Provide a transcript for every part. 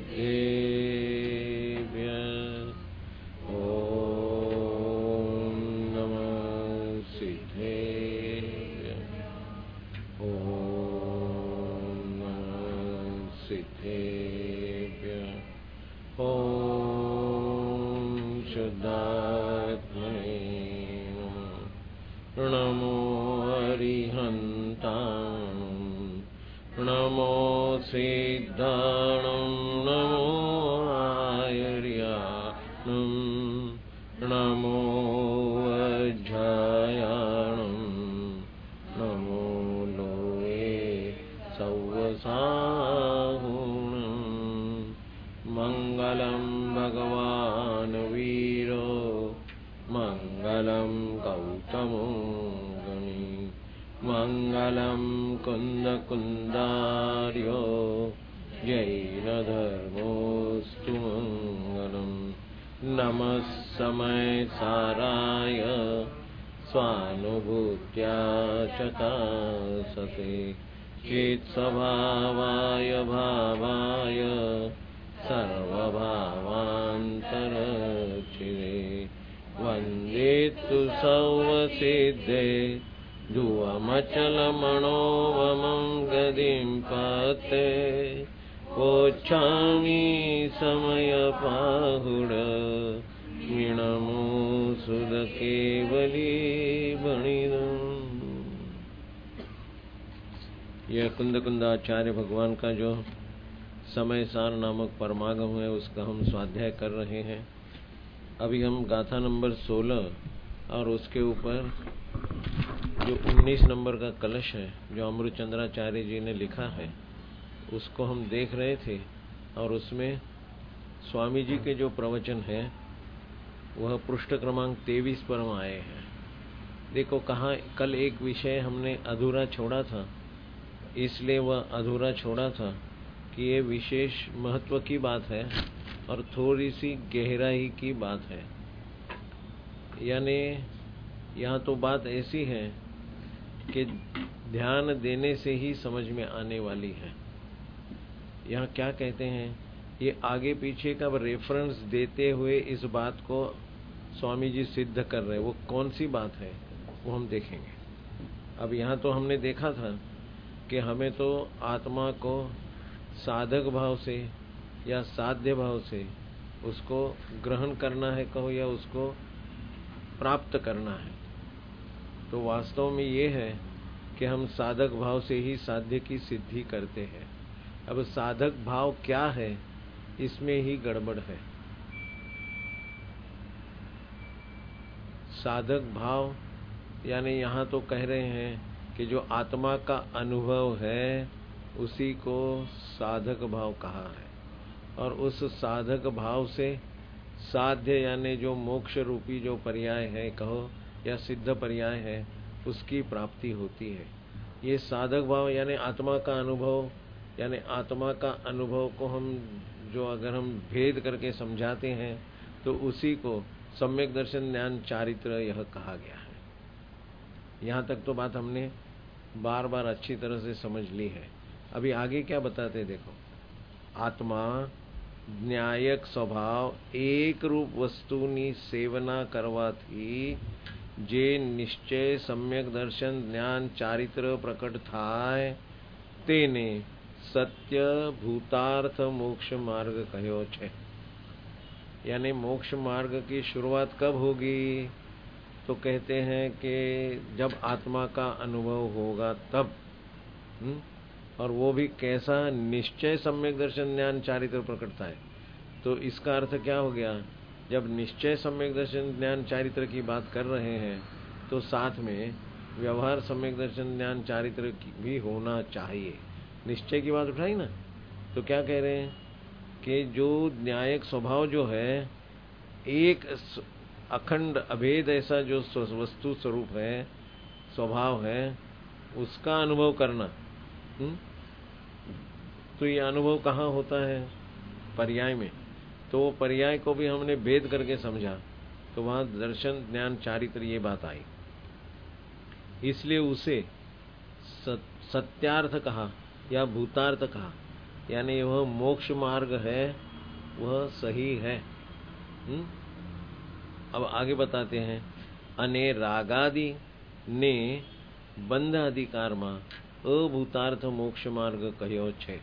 ॐ नमो सिद्धेभ्यः। ॐ नमो सिद्धेभ्यः। ॐ शुद्धात्मने नमः। नमो अरिहन्ताणं नमो सिद्धाणं नमो आयर्याणं नमो अज्झायाणं नमो लोये सव्वसाहुणं। मङ्गलं भगवान् वीरो मङ्गलं गौतमो गणी मङ्गलं कुन्दकुन्दार्यो जैनधर्मोऽस्तु मङ्गलम्। नमः समयसाराय स्वानुभूत्या चकासते चित्स्वभावाय भावाय सर्वभावान्तरचिरे वन्दे तु सर्वसिद्धे ध्रुवमचलमणोवमं गतिं पते वोच्छामि समयपाहुड मीणमो सुदकेवली बणिदम्। यह कुंदाचार्य भगवान का जो समय सार नामक परमागम है उसका हम स्वाध्याय कर रहे हैं। अभी हम गाथा नंबर 16 और उसके ऊपर जो 19 नंबर का कलश है जो अमृतचंद्राचार्य जी ने लिखा है उसको हम देख रहे थे और उसमें स्वामी जी के जो प्रवचन है वह पृष्ठ क्रमांक 23 पर हम आए हैं। देखो कहाँ कल एक विषय हमने अधूरा छोड़ा था, इसलिए वह अधूरा छोड़ा था कि ये विशेष महत्व की बात है और थोड़ी सी गहराई की बात है। यानी यहाँ तो बात ऐसी है कि ध्यान देने से ही समझ में आने वाली है। यहाँ क्या कहते हैं, ये आगे पीछे का रेफरेंस देते हुए इस बात को स्वामी जी सिद्ध कर रहे हैं। वो कौन सी बात है वो हम देखेंगे। अब यहाँ तो हमने देखा था कि हमें तो आत्मा को साधक भाव से या साध्य भाव से उसको ग्रहण करना है कहो या उसको प्राप्त करना है। तो वास्तव में ये है कि हम साधक भाव से ही साध्य की सिद्धि करते हैं। अब साधक भाव क्या है इसमें ही गड़बड़ है। साधक भाव यानी यहाँ तो कह रहे हैं कि जो आत्मा का अनुभव है उसी को साधक भाव कहा है और उस साधक भाव से साध्य यानी जो मोक्ष रूपी जो पर्याय है कहो या सिद्ध पर्याय है उसकी प्राप्ति होती है। ये साधक भाव यानी आत्मा का अनुभव, यानी आत्मा का अनुभव को हम जो अगर हम भेद करके समझाते हैं तो उसी को सम्यक दर्शन ज्ञान चारित्र यह कहा गया है। यहाँ तक तो बात हमने बार बार अच्छी तरह से समझ ली है। अभी आगे क्या बताते देखो, आत्मा न्यायक स्वभाव एक रूप वस्तुनी सेवना करवाथी जे निश्चय सम्यक दर्शन ज्ञान चारित्र प्रकट थाय तेने सत्य भूतार्थ मोक्ष मार्ग कह्यो छे। यानी मोक्ष मार्ग की शुरुआत कब होगी तो कहते हैं कि जब आत्मा का अनुभव होगा तब। और वो भी कैसा, निश्चय सम्यक दर्शन ज्ञान चारित्र प्रकटता है। तो इसका अर्थ क्या हो गया, जब निश्चय सम्यक दर्शन ज्ञान चारित्र की बात कर रहे हैं तो साथ में व्यवहार सम्यक दर्शन ज्ञान चारित्र भी होना चाहिए। निश्चय की बात उठाई ना, तो क्या कह रहे हैं कि जो न्यायिक स्वभाव जो है, एक अखंड अभेद ऐसा जो वस्तु स्वरूप है, स्वभाव है, उसका अनुभव करना। तो ये अनुभव कहाँ होता है, पर्याय में। तो वो पर्याय को भी हमने भेद करके समझा तो वहां दर्शन ज्ञान चारित्र ये बात आई। इसलिए उसे सत्यार्थ कहा या भूतार्थ कहा। यानी वह मोक्ष मार्ग है, वह सही है। अब आगे बताते हैं, अने रागादि ने बंध अधिकार में अभूतार्थ मोक्ष मार्ग कहो छे।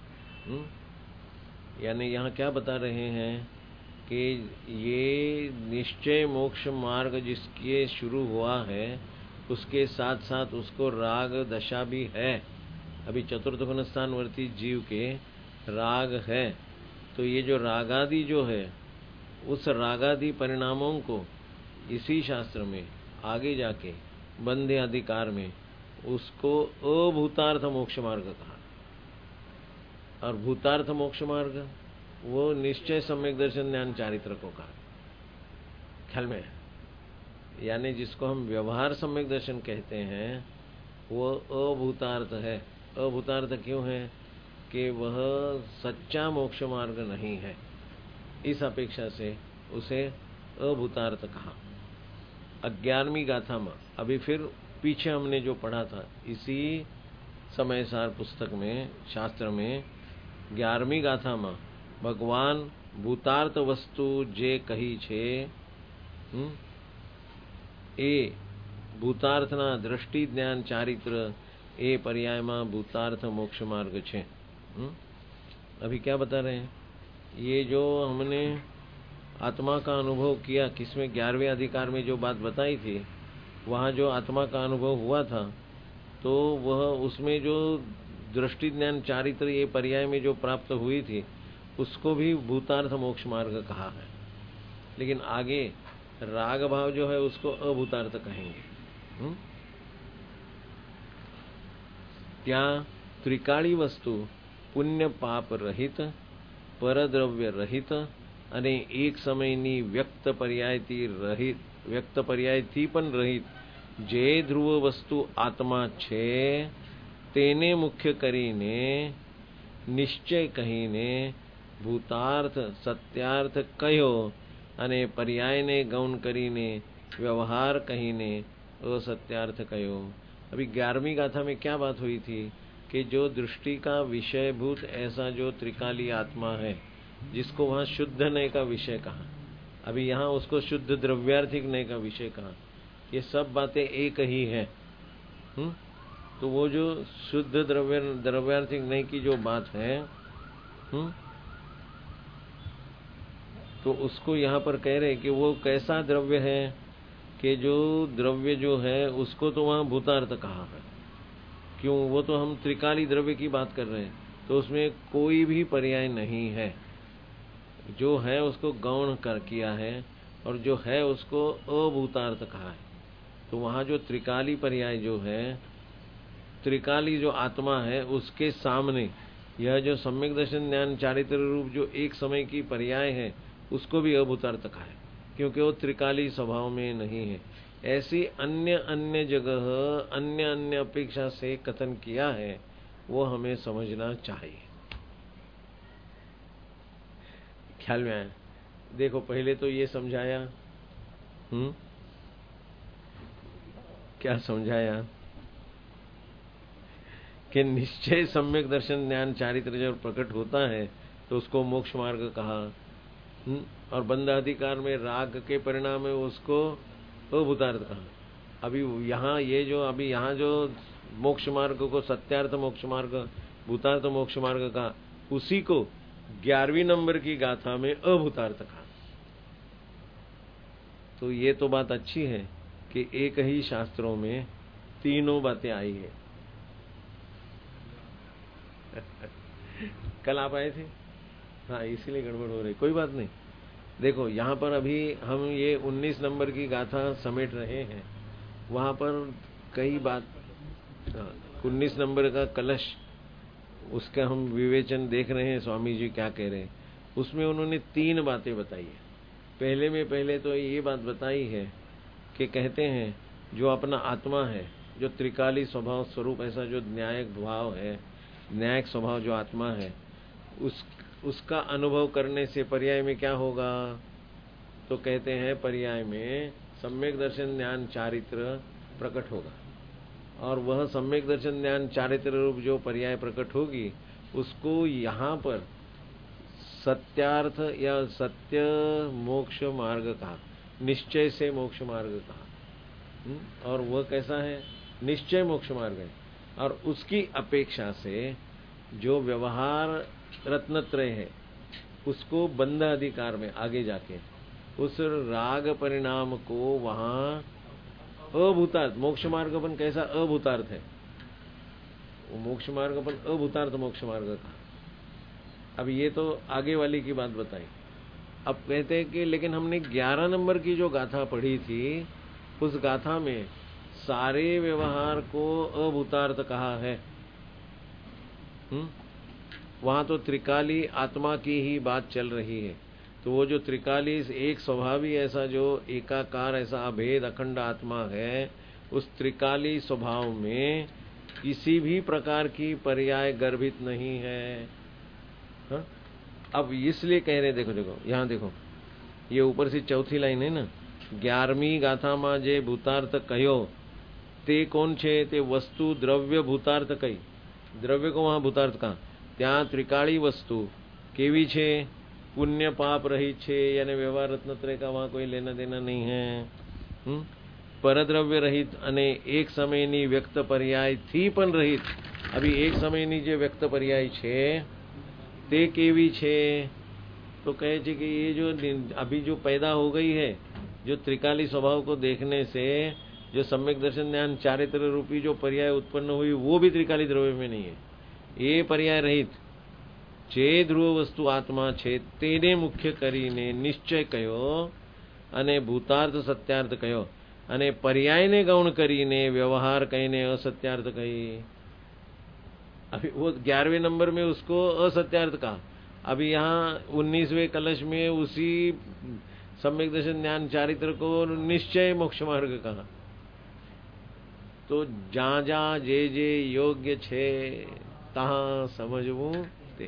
यानी यहाँ क्या बता रहे हैं कि ये निश्चय मोक्ष मार्ग जिसके शुरू हुआ है उसके साथ साथ उसको राग दशा भी है। अभी चतुर्थ गुण स्थानवर्ती जीव के राग है, तो ये जो रागादि जो है उस रागादि परिणामों को इसी शास्त्र में आगे जाके बंधे अधिकार में उसको अभूतार्थ मोक्ष मार्ग कहा। और भूतार्थ मोक्ष मार्ग वो निश्चय सम्यक दर्शन ज्ञान चारित्र को कहा। ख्याल में, यानी जिसको हम व्यवहार सम्यक दर्शन कहते हैं वो अभूतार्थ है। अभूतार्थ क्यों है कि वह सच्चा मोक्ष मार्ग नहीं है, इस अपेक्षा से उसे अभूतार्थ कहा। 11वीं गाथा में अभी फिर पीछे हमने जो पढ़ा था इसी समयसार पुस्तक में, शास्त्र में 11वीं गाथा में भगवान भूतार्थ वस्तु जे कही छे ए भूतार्थना दृष्टि ज्ञान चारित्र ए पर्याय में भूतार्थ मोक्ष मार्ग छे। अभी क्या बता रहे हैं, ये जो हमने आत्मा का अनुभव किया, किसमें 11वें अधिकार में जो बात बताई थी, वहाँ जो आत्मा का अनुभव हुआ था तो वह उसमें जो दृष्टि ज्ञान चारित्र ये पर्याय में जो प्राप्त हुई थी उसको भी भूतार्थ मोक्ष मार्ग कहा है। लेकिन आगे राग भाव जो है उसको अभूतार्थ कहेंगे। त्या त्रिकाली वस्तु पुण्य पाप रहित, परद्रव्य रहित અને એક સમયની વ્યક્ત પર્યાયથી પણ રહિત જે ધ્રુવ વસ્તુ આત્મા છે તેને મુખ્ય કરીને નિશ્ચય કહીને ભૂતાર્થ સત્યાર્થ કહ્યો અને પર્યાયને ગૌણ કરીને વ્યવહાર કહીને असत्यार्थ कहो। अभी 11वीं गाथा में क्या बात हुई थी कि जो दृष्टि का विषयभूत ऐसा जो त्रिकाली आत्मा है जिसको वहाँ शुद्ध नय का विषय कहा, अभी यहाँ उसको शुद्ध द्रव्यार्थिक नय का विषय कहा। ये सब बातें एक ही है। तो वो जो शुद्ध द्रव्यार्थिक नय की जो बात है, तो उसको यहाँ पर कह रहे कि वो कैसा द्रव्य है कि जो द्रव्य जो है उसको तो वहाँ भूतार्थ कहा है। क्यों? वो तो हम त्रिकाली द्रव्य की बात कर रहे हैं, तो उसमें कोई भी पर्याय नहीं है। जो है उसको गौण कर किया है और जो है उसको अभूतार्थ कहा है। तो वहाँ जो त्रिकाली पर्याय जो है, त्रिकाली जो आत्मा है उसके सामने यह जो सम्यक दर्शन ज्ञान चारित्र रूप जो एक समय की पर्याय है उसको भी अभूतार्थ कहा है, क्योंकि वो त्रिकाली स्वभाव में नहीं है। ऐसी अन्य अन्य जगह अन्य अन्य अपेक्षा से कथन किया है, वो हमें समझना चाहिए। ख्याल में आया? देखो पहले तो ये समझाया, क्या समझाया कि निश्चय सम्यक दर्शन ज्ञान चारित्र जब प्रकट होता है तो उसको मोक्ष मार्ग कहा, और बंध अधिकार में राग के परिणाम में उसको अभूतार्थ कहा। अभी यहाँ ये जो अभी यहाँ जो मोक्ष मार्ग को सत्यार्थ मोक्ष मार्ग, भूतार्थ मोक्ष मार्ग का, उसी को 11वीं नंबर की गाथा में अभूतार्थ कहा। तो ये तो बात अच्छी है कि एक ही शास्त्रों में तीनों बातें आई है। कल आप आए थे, हाँ, इसीलिए गड़बड़ हो रही, कोई बात नहीं। देखो यहाँ पर अभी हम ये 19 नंबर की गाथा समेट रहे हैं, वहाँ पर कई बात, 19 नंबर का कलश, उसका हम विवेचन देख रहे हैं, स्वामी जी क्या कह रहे हैं। उसमें उन्होंने 3 बातें बताई है। पहले तो ये बात बताई है कि कहते हैं जो अपना आत्मा है, जो त्रिकाली स्वभाव स्वरूप ऐसा जो न्यायिक भाव है, न्यायिक स्वभाव जो आत्मा है, उसका अनुभव करने से पर्याय में क्या होगा? तो कहते हैं पर्याय में सम्यक दर्शन ज्ञान चारित्र प्रकट होगा, और वह सम्यक दर्शन ज्ञान चारित्र रूप जो पर्याय प्रकट होगी उसको यहाँ पर सत्यार्थ या सत्य मोक्ष मार्ग कहा, निश्चय से मोक्ष मार्ग कहा। और वह कैसा है? निश्चय मोक्ष मार्ग है। और उसकी अपेक्षा से जो व्यवहार रत्नत्रय है उसको बंध अधिकार में आगे जाके उस राग परिणाम को वहां अभूतार्थ मोक्ष मार्ग अपन कैसा अभूतार्थ है, वो मोक्ष मार्ग अपन अभूतार्थ मोक्ष मार्ग कहा। अब ये तो आगे वाली की बात बताई। अब कहते हैं कि लेकिन हमने 11 नंबर की जो गाथा पढ़ी थी उस गाथा में सारे व्यवहार को अभूतार्थ कहा है। वहां तो त्रिकाली आत्मा की ही बात चल रही है। तो वो जो त्रिकाली एक स्वभाव ही ऐसा जो एकाकार ऐसा अभेद अखंड आत्मा है, उस त्रिकाली स्वभाव में किसी भी प्रकार की पर्याय गर्भित नहीं है। हा? अब इसलिए कह रहे, देखो देखो यहां देखो, ये ऊपर से चौथी लाइन है ना, 11મી गाथाમાં જે ભૂતાર્થ કહ્યો તે કોણ છે? તે વસ્તુ દ્રવ્ય ભૂતાર્થ કઈ, દ્રવ્ય को वहां भूतार्थ कहा। ત્યાં ત્રિકાળી વસ્તુ કેવી છે? पुण्य पाप रहित छे, यानी व्यवहार रत्नत्रय का वहां कोई लेना देना नहीं है। परद्रव्य रहित अने एक समयनी व्यक्त पर्याय थी पण रहित। अभी एक समयनी जे व्यक्त पर्याय छे ते केवी छे? तो कहे छे कि ये जो अभी जो पैदा हो गई है, जो त्रिकाली स्वभाव को देखने से जो सम्यक दर्शन ज्ञान चारित्र रूपी जो पर्याय उत्पन्न हुई वो भी त्रिकाली द्रव्य में नहीं है। ये पर्याय रहित જે ધ્રુવ વસ્તુ આત્મા છે તેને મુખ્ય કરીને નિશ્ચય કયો અને ભૂતાર્થ સત્યાર્થ કયો અને પર્યાયને ગૌણ કરીને વ્યવહાર કહીને असत्यार्थ कही। अभी वो 11वें नंबर में उसको असत्यार्थ कहा। अभी यहाँ 19वें कलश में उसी सम्यक दर्शन ज्ञान चारित्र को निश्चय मोक्ष मार्ग कहा। तो जहाँ जहाँ जे योग्य छे तहाँ समझवू ते।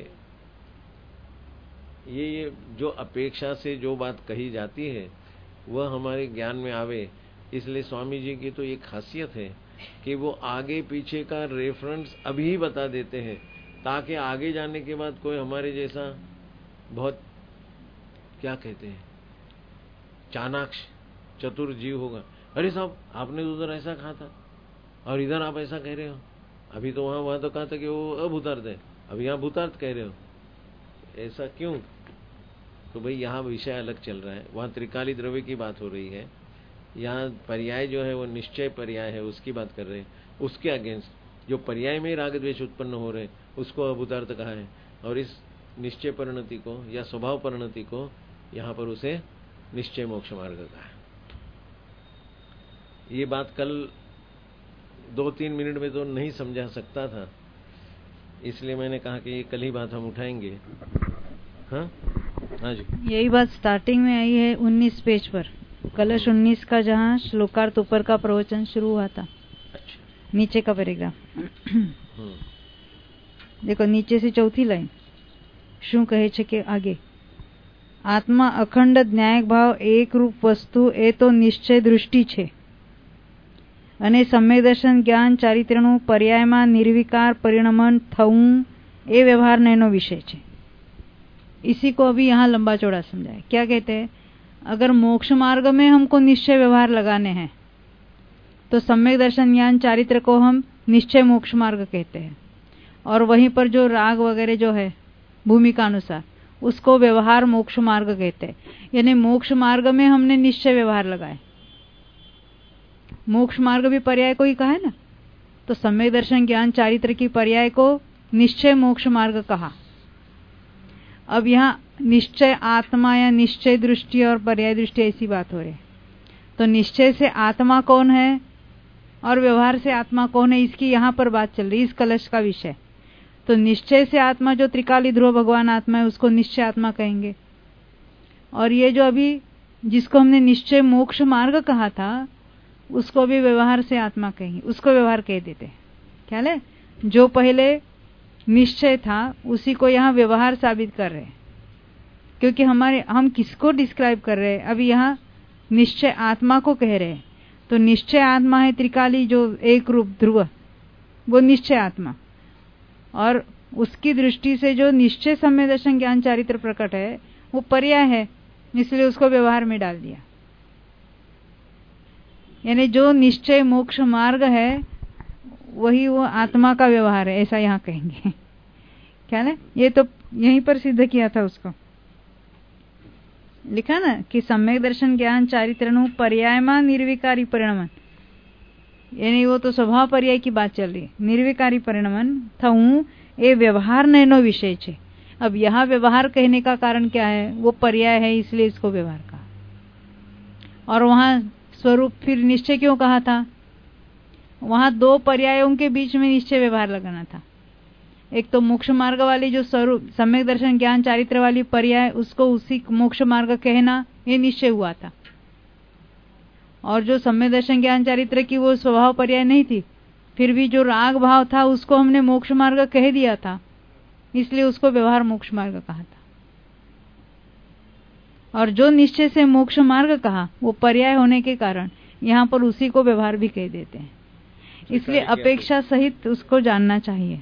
ये जो अपेक्षा से जो बात कही जाती है वह हमारे ज्ञान में आवे, इसलिए स्वामी जी की तो ये खासियत है कि वो आगे पीछे का रेफरेंस अभी बता देते हैं, ताकि आगे जाने के बाद कोई हमारे जैसा बहुत क्या कहते हैं चाणाक्ष चतुर जीव होगा, अरे साहब आपने तो उधर ऐसा कहा था और इधर आप ऐसा कह रहे हो। अभी तो वहां तो कहा था कि वो अभूतार्थ है, अभी यहाँ भूतार्थ कह रहे हो, ऐसा क्यों? तो भाई यहाँ विषय अलग चल रहा है, वहाँ त्रिकाली द्रव्य की बात हो रही है, यहाँ पर्याय जो है वो निश्चय पर्याय है उसकी बात कर रहे हैं। उसके अगेंस्ट जो पर्याय में राग द्वेष उत्पन्न हो रहे उसको अभूतार्थ कहा है, और इस निश्चय परिणति को या स्वभाव परिणति को यहाँ पर उसे निश्चय मोक्ष मार्ग कहा है। ये बात कल 2-3 मिनट में तो नहीं समझा सकता था, इसलिए मैंने कहा कि ये कल ही बात हम उठाएंगे। हाँ जी, यही बात स्टार्टिंग में आई है 19 पेज पर, कलश 19 का जहाँ श्लोकार्थ ऊपर का प्रवचन शुरू हुआ था। अच्छा। नीचे का पैराग्राफ देखो, नीचे से चौथी लाइन શું કહે છે કે આગે આત્મા અખંડ ન્યાયક ભાવ એક રૂપ વસ્તુ એ તો નિશ્ચય દૃષ્ટિ છે અને સમ્યક દર્શન જ્ઞાન ચારિત્રનું પર્યાયમાં નિર્વિકાર પરિણમન થવું એ વ્યવહારનો વિષય છે। इसी को अभी यहाँ लंबा चौड़ा समझाए। क्या कहते हैं? अगर मोक्ष मार्ग में हमको निश्चय व्यवहार लगाने हैं तो सम्यक दर्शन ज्ञान चारित्र को हम निश्चय मोक्ष मार्ग कहते हैं, और वहीं पर जो राग वगैरह जो है भूमिका अनुसार उसको व्यवहार मोक्ष मार्ग कहते हैं। यानी मोक्ष मार्ग में हमने निश्चय व्यवहार लगाए, मोक्ष मार्ग भी पर्याय को ही कहा है ना, तो सम्यक दर्शन ज्ञान चारित्र की पर्याय को निश्चय मोक्ष मार्ग कहा। अब यहाँ निश्चय आत्मा या निश्चय दृष्टि और पर्याय दृष्टि ऐसी बात हो रही है, तो निश्चय से आत्मा कौन है और व्यवहार से आत्मा कौन है, इसकी यहाँ पर बात चल रही है, इस कलश का विषय। तो निश्चय से आत्मा जो त्रिकाली ध्रुव भगवान आत्मा है उसको निश्चय आत्मा कहेंगे, और ये जो अभी जिसको हमने निश्चय मोक्ष मार्ग कहा था उसको भी व्यवहार से आत्मा कहेंगे, उसको व्यवहार कह देते हैं। ख्याल है? जो पहले निश्चय था उसी को यहाँ व्यवहार साबित कर रहे हैं, क्योंकि हम किसको डिस्क्राइब कर रहे हैं? अभी यहाँ निश्चय आत्मा को कह रहे हैं, तो निश्चय आत्मा है त्रिकाली जो एक रूप ध्रुव, वो निश्चय आत्मा, और उसकी दृष्टि से जो निश्चय सम्य दर्शन ज्ञान चारित्र प्रकट है वो पर्याय है, इसलिए उसको व्यवहार में डाल दिया। यानी जो निश्चय मोक्ष मार्ग है वही वो आत्मा का व्यवहार है, ऐसा यहाँ कहेंगे। क्या है ये तो यहीं पर सिद्ध किया था, उसको लिखा ना कि सम्यक दर्शन ज्ञान चारित्र पर्यायमा निर्विकारी परिणमन, यानी वो तो स्वभाव पर्याय की बात चल रही है। निर्विकारी परिणमन था ये व्यवहार नैनो विषय छे। अब यहाँ व्यवहार कहने का कारण क्या है, वो पर्याय है इसलिए इसको व्यवहार कहा। और वहां स्वरूप फिर निश्चय क्यों कहा था, वहां दो पर्यायों के बीच में निश्चय व्यवहार लगाना था। एक तो मोक्ष मार्ग वाली जो स्वरूप सम्यक दर्शन ज्ञान चारित्र वाली पर्याय, उसको उसी मोक्ष मार्ग कहना ये निश्चय हुआ था। और जो सम्यक दर्शन ज्ञान चारित्र की वो स्वभाव पर्याय नहीं थी, फिर भी जो राग भाव था उसको हमने मोक्ष मार्ग कह दिया था, इसलिए उसको व्यवहार मोक्ष मार्ग कहा था। और जो निश्चय से मोक्ष मार्ग कहा वो पर्याय होने के कारण यहाँ पर उसी को व्यवहार भी कह देते हैं, इसलिए अपेक्षा सहित उसको जानना चाहिए।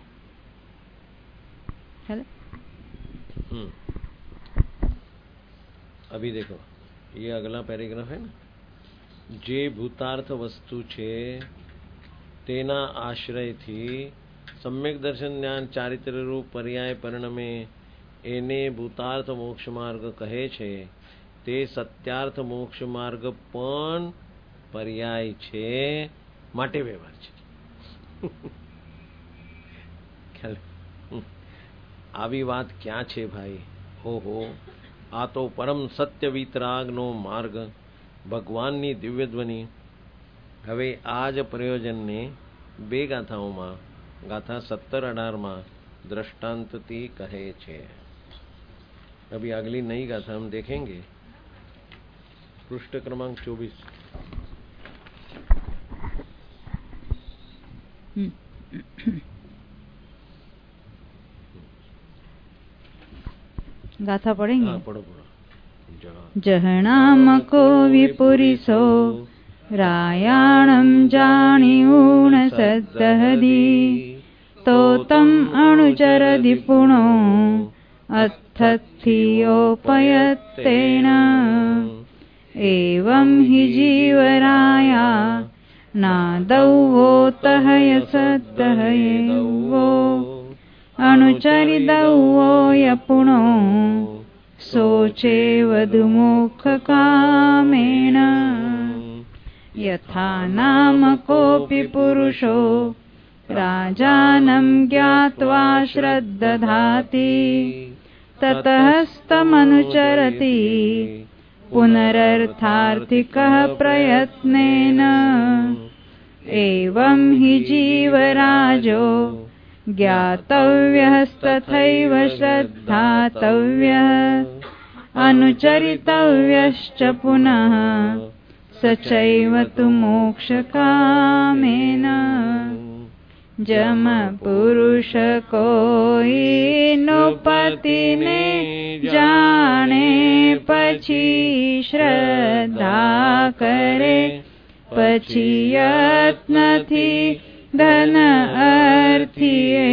अभी देखो ये अगला पैराग्राफ है ना, जे भूतार्थ वस्तु छे तेना आश्रय थी सम्यक दर्शन ज्ञान चारित्र रूप पर्याय परिणमे एने भूतार्थ मोक्ष मार्ग कहे छे, ते सत्यार्थ मोक्ष मार्ग पण पर्याय छे माटे व्यवहार छे। ख्याल આવી વાત ક્યાં છે ભાઈ? ઓહો, આ તો પરમ સત્ય વિતરાગનો માર્ગ, ભગવાનની દિવ્ય ધ્વનિ। હવે આ જ પ્રયોજનને બે ગાથાઓમાં ગાથા 17-18 માં दृष्टांतથી કહે છે। अभी अगली नई गाथा हम देखेंगे, पृष्ठ क्रमांक 24। गाथा पढ़ेंगे। हाँ, पढ़ो पढ़ो। जहनामको विपुरिसो रायाणं जानिऊन सद्दहदी, तो तम अनुचरदि पुनो अत्थत्थियोपयत्तेन, एवं हि जीवराया नादौवोतहय सद्दहयेवो, अनुचरिदौवो यपुणो सोचेवधुमुखकामेन, यथा नाम कोऽपि पुरुषो राजानं ज्ञात्वा श्रद्दधाति, ततस्तमनुचरति पुनरर्थार्थिकः प्रयत्नेन, एवं हि जीवराजो ज्ञातव्यस्तथैव श्रद्धातव्यः, अनुचरितव्यश्च पुनः सचैव तु मोक्षकामेन। जम पुरुष कोई नृपति ने जाने, पछी श्रद्धा करे पछी यत्न थी, धन अर्थीए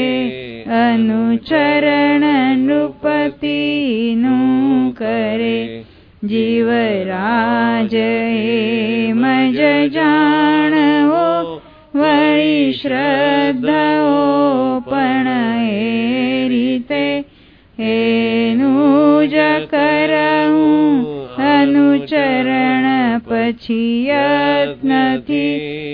अनुचरण नृपति नु करे, जीवराज मज जाणो वळी श्रद्धो पण ए रीते, एनु ज करहूं अनुचरण पछी यत्न थी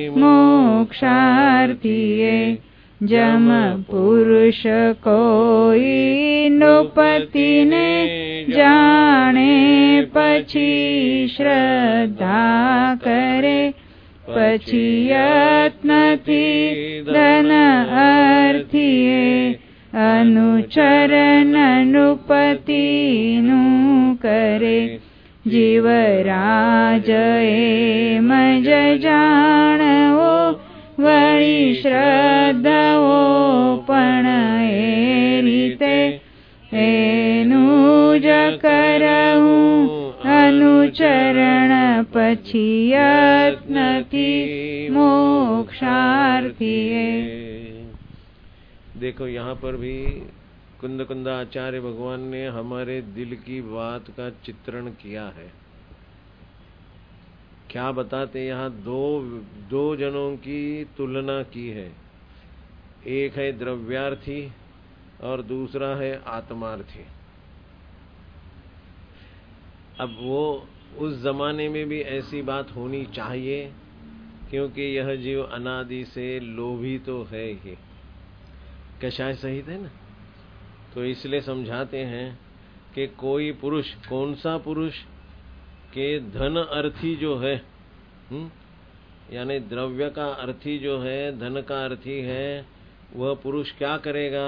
मोक्षार्थीए। जम पुरुष कोई नृपति ने जाने, पछी श्रद्धा करे पछी यत्न थी, धन अर्थीए अनुचरण नृपति नु करे, जीवराज मज जाणो वळी श्रद्धो पण ए रीते, एनु ज करहूं अनुचरण पछी यत्न थी मोक्षार्थीए। देखो यहाँ पर भी कुंद आचार्य भगवान ने हमारे दिल की बात का चित्रण किया है। क्या बताते, यहाँ दो जनों की तुलना की है। एक है द्रव्यार्थी और दूसरा है आत्मार्थी। अब वो उस जमाने में भी ऐसी बात होनी चाहिए, क्योंकि यह जीव अनादि से लोभी तो है ही, कषाय सहित है ना। तो इसलिए समझाते हैं कि कोई पुरुष, कौन सा पुरुष के धन अर्थी जो है, यानी द्रव्य का अर्थी जो है, धन का अर्थी है, वह पुरुष क्या करेगा?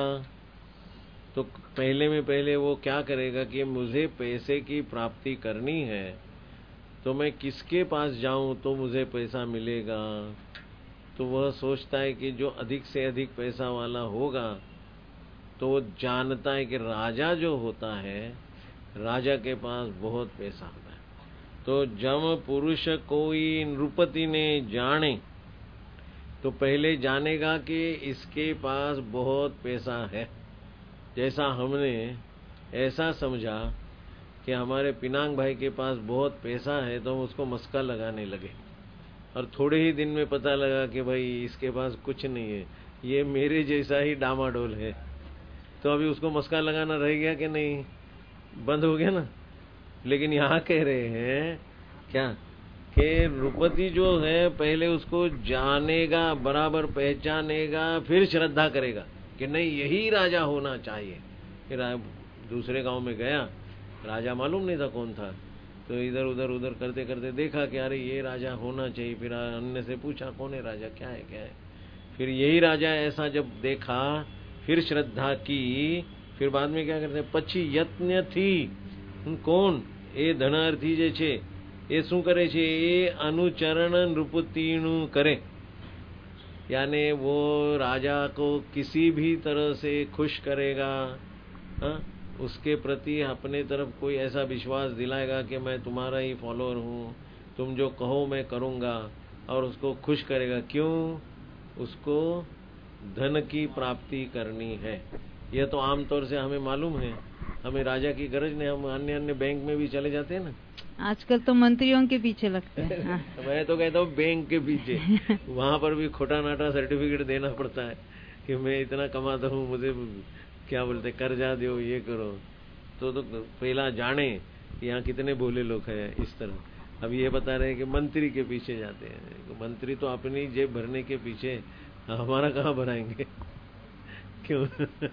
तो पहले वो क्या करेगा कि मुझे पैसे की प्राप्ति करनी है, तो मैं किसके पास जाऊं तो मुझे पैसा मिलेगा? तो वह सोचता है कि जो अधिक से अधिक पैसा वाला होगा, तो वो जानता है कि राजा जो होता है, राजा के पास बहुत पैसा होता है। तो जब पुरुष कोई नृपति ने जाने, तो पहले जानेगा कि इसके पास बहुत पैसा है। जैसा हमने ऐसा समझा कि हमारे पिनांग भाई के पास बहुत पैसा है, तो हम उसको मस्का लगाने लगे, और थोड़े ही दिन में पता लगा कि भाई इसके पास कुछ नहीं है, ये मेरे जैसा ही डामाडोल है। तो अभी उसको मस्का लगाना रह गया कि नहीं? बंद हो गया ना। लेकिन यहाँ कह रहे हैं क्या कि नृपति जो है पहले उसको जानेगा, बराबर पहचानेगा, फिर श्रद्धा करेगा कि नहीं यही राजा होना चाहिए। फिर दूसरे गांव में गया, राजा मालूम नहीं था कौन था, तो इधर उधर करते करते देखा कि अरे ये राजा होना चाहिए। फिर अन्य से पूछा कौन है राजा, क्या है। फिर यही राजा, ऐसा जब देखा फिर श्रद्धा की। फिर बाद में क्या करते, પછી यत्न थी कौन એ ધનાર્થી જે છે એ શું કરે છે, એ अनुचरण नृपतिनु करे, यानी वो राजा को किसी भी तरह से खुश करेगा, उसके प्रति अपने तरफ कोई ऐसा विश्वास दिलाएगा कि मैं तुम्हारा ही फॉलोअर हूँ, तुम जो कहो मैं करूँगा, और उसको खुश करेगा। क्यों? उसको धन की प्राप्ति करनी है। यह तो आमतौर से हमें मालूम है, हमें राजा की गरज नहीं। हम अन्य बैंक में भी चले जाते हैं ना, आजकल तो मंत्रियों के पीछे लगते हैं। मैं तो कहता हूँ बैंक के पीछे, वहाँ पर भी खोटा नाटा सर्टिफिकेट देना पड़ता है कि मैं इतना कमाता हूँ, मुझे क्या बोलते कर्जा दो, ये करो। तो पहला जाने यहाँ कितने भोले लोग हैं इस तरह। अब ये बता रहे हैं कि मंत्री के पीछे जाते हैं। मंत्री तो अपनी जेब भरने के पीछे, हमारा कहाँ भराएंगे? क्यों?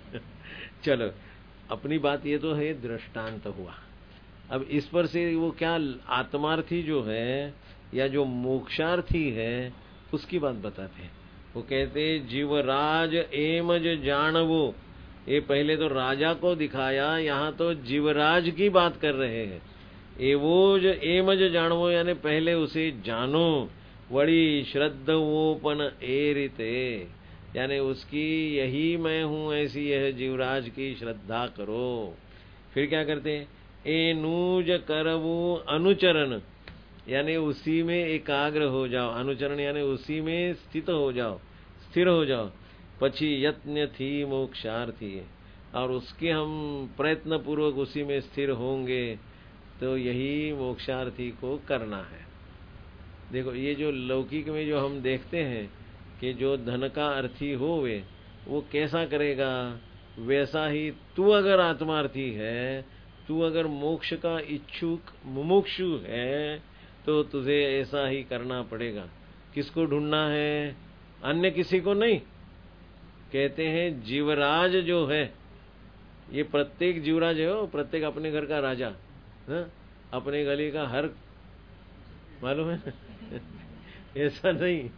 चलो, अपनी बात ये तो है, दृष्टांत हुआ। अब इस पर से वो क्या आत्मार्थी जो है या जो मोक्षार्थी है, उसकी बात बताते हैं। वो कहते जीवराज एमज जानवो, ये पहले तो राजा को दिखाया, यहाँ तो जीवराज की बात कर रहे हैं। एवोज एमज जानवो, यानी पहले उसे जानो, वड़ी श्रद्धवोपन ए रीते, यानी उसकी यही मैं हूं ऐसी यह जीवराज की श्रद्धा करो। फिर क्या करते हैं, ए नूज करवो अनुचरण, यानी उसी में एकाग्र हो जाओ। अनुचरण यानी उसी में स्थित हो जाओ, स्थिर हो जाओ। पछी यत्न थी मोक्षार्थी, और उसके हम प्रयत्न पूर्वक उसी में स्थिर होंगे, तो यही मोक्षार्थी को करना है। देखो, ये जो लौकिक में जो हम देखते हैं कि जो धन का अर्थी हो वे, वो कैसा करेगा, वैसा ही तू अगर आत्मार्थी है, तू अगर मोक्ष का इच्छुक मुमुक्षु है, तो तुझे ऐसा ही करना पड़ेगा। किसको ढूंढना है? अन्य किसी को नहीं। कहते हैं जीवराज जो है, ये प्रत्येक जीवराज है, प्रत्येक अपने घर का राजा, अपने गली का हर, मालूम है? ऐसा नहीं।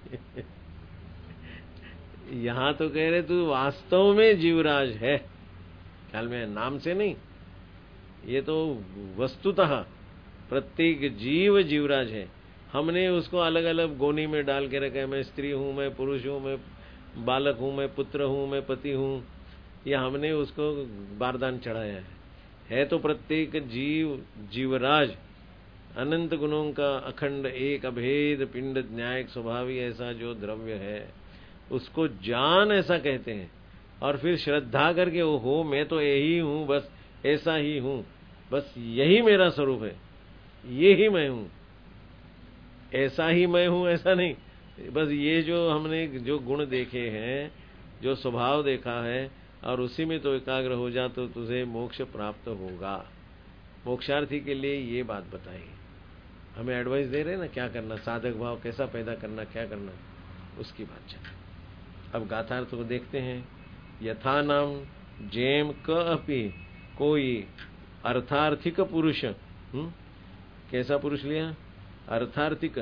यहाँ तो कह रहे तू वास्तव में जीवराज है, ख्याल में नाम से नहीं, ये तो वस्तुतः प्रत्येक जीव जीवराज है। हमने उसको अलग अलग गोनी में डाल के रखा है, मैं स्त्री हूँ, मैं पुरुष हूँ, मैं बालक हूँ, मैं पुत्र हूँ, मैं पति हूँ, या हमने उसको बारदान चढ़ाया है। तो प्रत्येक जीव जीवराज, अनंत गुणों का अखंड एक अभेद पिंड न्यायिक स्वभावी ऐसा जो द्रव्य है, उसको जान ऐसा कहते हैं। और फिर श्रद्धा करके ओ हो मैं तो यही हूं, बस ऐसा ही हूं, बस यही मेरा स्वरूप है, ये ही मैं हूं, ऐसा ही मैं हूं ऐसा नहीं, बस ये जो हमने जो गुण देखे हैं, जो स्वभाव देखा है, और उसी में तो एकाग्र हो जा तो तुझे मोक्ष प्राप्त होगा। मोक्षार्थी के लिए ये बात बताई, हमें एडवाइस दे रहे हैं ना क्या करना, साधक भाव कैसा पैदा करना, क्या करना, उसकी बात चल। अब गाथार्थ को देखते हैं। यथा नाम जेम क अपि कोई अर्थार्थिक पुरुष, कैसा पुरुष लिया, अर्थार्थिक,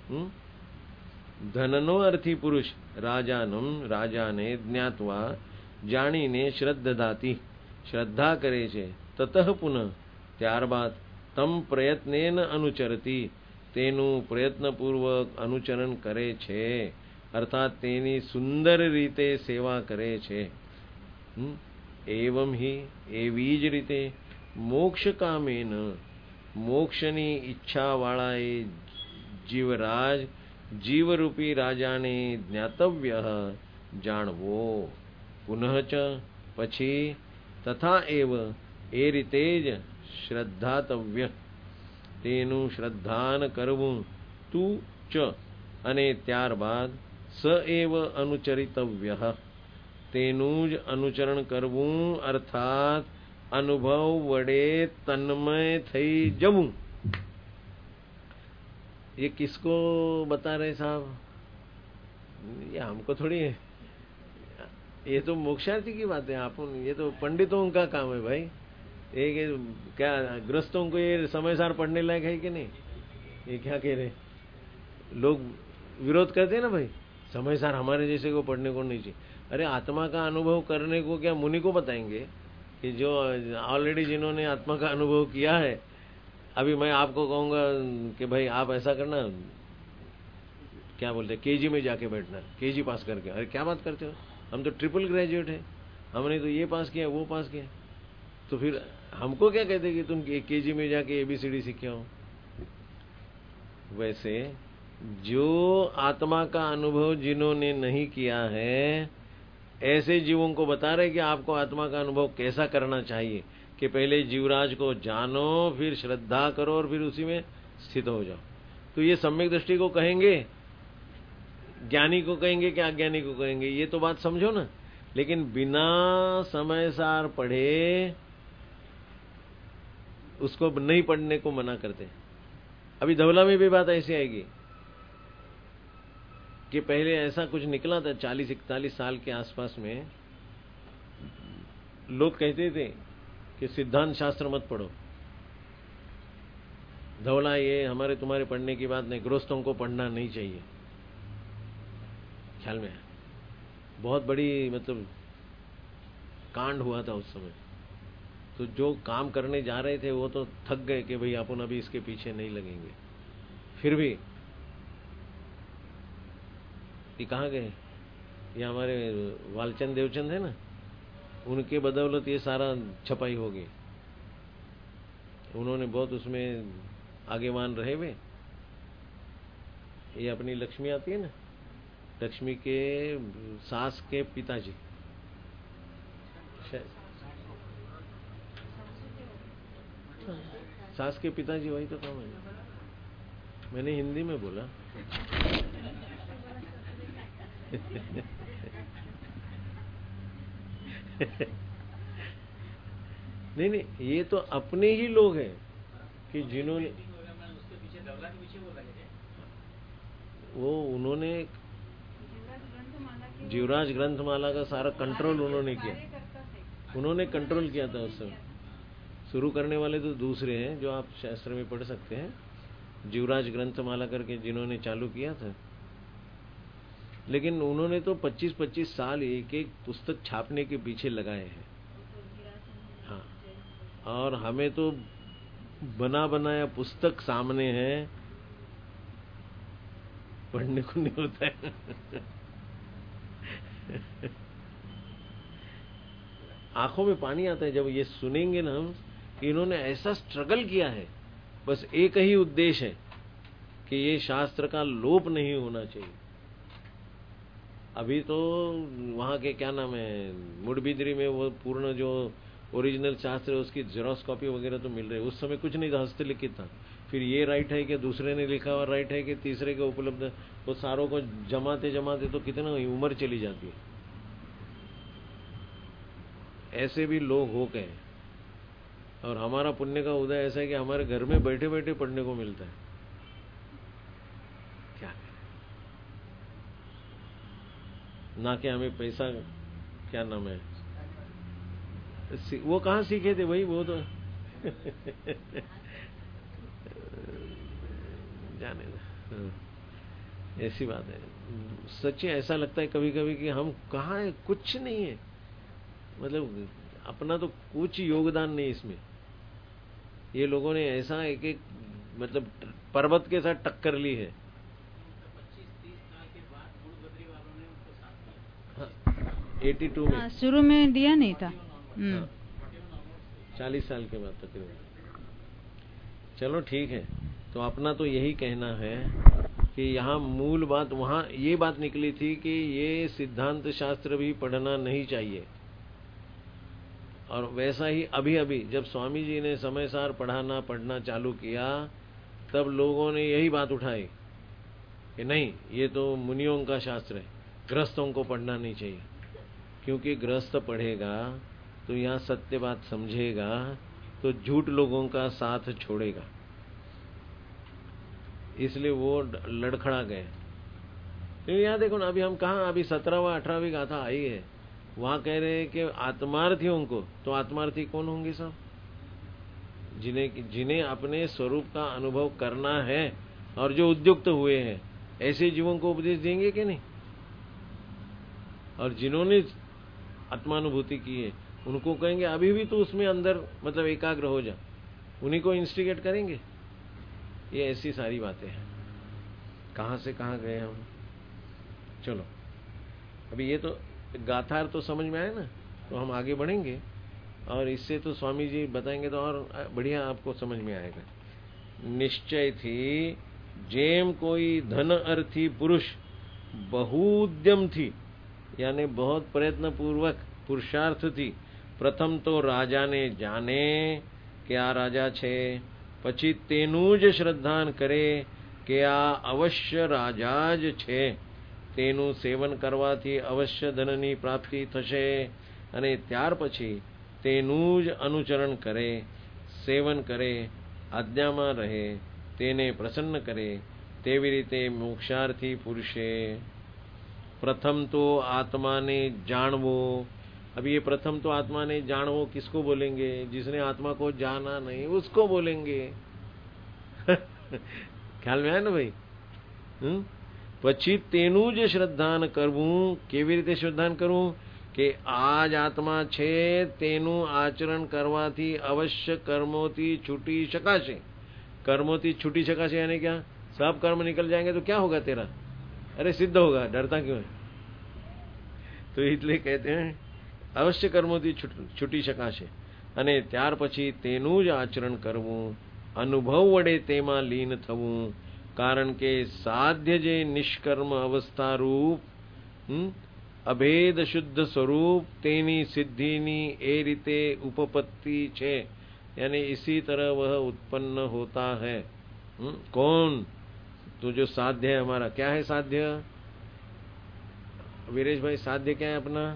धननो अर्थी पुरुष, राजानम राजाने ज्ञात्वा जाणीने श्रद्धाति, श्रद्धा करे છે તતઃ પુનઃ ત્યારબાદ તમ પ્રયત્નેન અનુચરતી, તેનું પ્રયત્નપૂર્વક અનુચરણ કરે છે, અર્થાત તેની સુંદર રીતે સેવા કરે છે। એવમ હિ એવી જ રીતે મોક્ષકામેન, મોક્ષની ઈચ્છાવાળાએ જીવરાજ જીવરૂપી રાજાને જ્ઞાતવ્ય જાણવો। પુનઃ ચ પછી તથા એવ એ રીતે જ શ્રદ્ધાતવ્ય, તેનું શ્રદ્ધાન કરવું, તું ચ અને ત્યારબાદ સ એવ અનુચરિતવ્ય, તેનું જ અનુચરણ કરવું, અર્થાત અનુભવ વડે તન્મય થઈ જવું। ये किसको बता रहे साहब, ये हमको थोड़ी है, ये तो मोक्षार्थी की बात है। आप ये तो पंडितों का काम है भाई, एक क्या गृहस्थों को ये समय सार पढ़ने लायक है कि नहीं, ये क्या कह रहे लोग, विरोध करते हैं ना भाई, समय सार हमारे जैसे को पढ़ने को नहीं चाहिए। अरे आत्मा का अनुभव करने को क्या मुनि को बताएंगे, कि जो ऑलरेडी जिन्होंने आत्मा का अनुभव किया है। अभी मैं आपको कहूंगा कि भाई आप ऐसा करना, क्या बोलते हैं, केजी में जाके बैठना, केजी पास करके। अरे क्या बात करते हो, हम तो ट्रिपल ग्रेजुएट है, हमने तो ये पास किया वो पास किया, तो फिर हमको क्या कहते कि तुम केजी में जाके ABCD सीखे हो। वैसे जो आत्मा का अनुभव जिन्होंने नहीं किया है, ऐसे जीवों को बता रहे कि आपको आत्मा का अनुभव कैसा करना चाहिए, कि पहले जीवराज को जानो, फिर श्रद्धा करो, और फिर उसी में स्थित हो जाओ। तो ये सम्यक दृष्टि को कहेंगे, ज्ञानी को कहेंगे कि अज्ञानी को कहेंगे, ये तो बात समझो ना। लेकिन बिना समय सार पढ़े उसको नहीं पढ़ने को मना करते। अभी धवला में भी बात ऐसी आएगी कि पहले ऐसा कुछ निकला था 40-41 साल के आसपास में, लोग कहते थे कि सिद्धांत शास्त्र मत पढ़ो, धवला ये हमारे तुम्हारे पढ़ने की बात नहीं, गृहस्थों को पढ़ना नहीं चाहिए। ख्याल में है, बहुत बड़ी मतलब कांड हुआ था उस समय। तो जो काम करने जा रहे थे वो तो थक गए कि भाई अपन अभी इसके पीछे नहीं लगेंगे। फिर भी ये कहाँ गए, ये हमारे वालचंद देवचंद है ना, उनके बदौलत ये सारा छपाई हो गई। उन्होंने बहुत उसमें आगेवान रहे हुए। ये अपनी लक्ष्मी आती है ना, लक्ष्मी के सास के पिताजी, सास के पिताजी, वही तो काम है। मैंने हिंदी में बोला। नहीं, ये तो अपने ही लोग हैं कि जिन्होंने वो उन्होंने जीवराज ग्रंथमाला का सारा कंट्रोल उन्होंने किया, उन्होंने कंट्रोल किया था उस समय। शुरू करने वाले तो दूसरे हैं जो आप शास्त्र में पढ़ सकते हैं, जीवराज ग्रंथमाला करके जिन्होंने चालू किया था। लेकिन उन्होंने तो 25-25 साल एक एक पुस्तक छापने के पीछे लगाए हैं। हाँ, और हमें तो बना बनाया पुस्तक सामने है, पढ़ने को नहीं होता है। आंखों में पानी आता है जब ये सुनेंगे ना हम कि इन्होंने ऐसा स्ट्रगल किया है। बस एक ही उद्देश्य है कि ये शास्त्र का लोप नहीं होना चाहिए। अभी तो वहाँ के क्या नाम है, मुडबिद्री में वो पूर्ण जो ओरिजिनल शास्त्र है उसकी जेरोक्स कॉपी वगैरह तो मिल रही है। उस समय कुछ नहीं था, हस्तलिखित था। फिर ये राइट है कि दूसरे ने लिखा हुआ राइट है कि तीसरे के उपलब्ध, वो सारों को जमाते जमाते तो कितना उम्र चली जाती है। ऐसे भी लोग हो गए। और हमारा पुण्य का उदय ऐसा है कि हमारे घर में बैठे बैठे पढ़ने को मिलता है। क्या ना कि हमें पैसा, क्या नाम है, वो कहाँ सीखे थे भाई, वो तो जाने दो, ऐसी बात है। सच्ची ऐसा लगता है कभी कभी कि हम कहाँ है, कुछ नहीं है, मतलब अपना तो कुछ योगदान नहीं इसमें। ये लोगों ने ऐसा एक एक मतलब पर्वत के साथ टक्कर ली है। 25-30 साल के बाद गुड़बद्री वालों ने उनको साथ दिया। 82 में शुरू में दिया नहीं था। 40 साल के बाद तकरीबन। चलो ठीक है, तो अपना तो यही कहना है कि यहाँ मूल बात, वहाँ ये बात निकली थी कि ये सिद्धांत शास्त्र भी पढ़ना नहीं चाहिए। और वैसा ही अभी अभी जब स्वामी जी ने समय सार पढ़ना चालू किया, तब लोगों ने यही बात उठाई कि नहीं, ये तो मुनियों का शास्त्र है, गृहस्थों को पढ़ना नहीं चाहिए। क्योंकि गृहस्थ पढ़ेगा तो यहाँ सत्य बात समझेगा, तो झूठ लोगों का साथ छोड़ेगा। इसलिए वो लड़खड़ा गए। तो यहाँ देखो ना, अभी हम कहाँ, अभी 17वां 18वीं गाथा आई है, वहां कह रहे हैं कि आत्मार्थियों को, तो आत्मार्थी कौन होंगे सब? जिन्हें अपने स्वरूप का अनुभव करना है और जो उद्युक्त हुए हैं, ऐसे जीवों को उपदेश देंगे कि नहीं? और जिन्होंने आत्मानुभूति की है उनको कहेंगे अभी भी तो उसमें अंदर मतलब एकाग्र हो जा, उन्हीं को इंस्टिगेट करेंगे। ये ऐसी सारी बातें हैं। कहां से कहां गए हम। चलो अभी ये तो गाथार तो समझ में आया ना, तो हम आगे बढ़ेंगे और इससे तो स्वामी जी बताएंगे तो और बढ़िया आपको समझ में आएगा। निश्चय थी जेम कोई धन अर्थी पुरुष बहुद्यम थी, यानी बहुत प्रयत्न पूर्वक पुरुषार्थ थी। प्रथम तो राजा ने जाने કે આ રાજા છે, પછી તેનું જ શ્રદ્ધાન કરે કે આ અવશ્ય રાજા જ છે, તેનું સેવન કરવાથી અવશ્ય ધનની પ્રાપ્તિ થશે, અને ત્યાર પછી તેનું જ અનુચરણ કરે, સેવન કરે, આજ્ઞામાં રહે, તેને પ્રસન્ન કરે, તેવી રીતે મોક્ષાર્થી પુરુષે प्रथम तो आत्मा ने जाणवो। अब ये प्रथम तो आत्मा ने जाणवो किसको बोलेंगे? जिसने आत्मा को जाना नहीं उसको बोलेंगे। ख्याल में आया ना भाई? પછી તેનું જ શ્રદ્ધાન કરવું। કેવી રીતે શ્રદ્ધાન કરવું? કે આજ આત્મા છે તેનું આચરણ કરવાથી અવશ્ય કર્મોથી છૂટી શકાશે। कर्मों થી छूटी शकाशे यानी क्या? सब कर्म निकल जाएंगे तो क्या होगा तेरा? अरे सिद्ध होगा, डरता क्यों है? तो इसलिए कहते हैं अवश्य कर्मोથી છૂટી શકાશે, અને ત્યાર પછી તેનું જ આચરણ કરવું, અનુભવ વડે તેમાં લીન થવું। કારણ કે સાધ્ય જે નિષ્કર્મ અવસ્થા રૂપ અભેદ શુદ્ધ સ્વરૂપ તેની સિદ્ધિની એ રીતે ઉપપત્તિ છે, यानी इसी तरह वह उत्पन्न होता है। कौन? तो जो साध्य है हमारा। क्या है साध्य? वीरेश भाई साध्य क्या है अपना?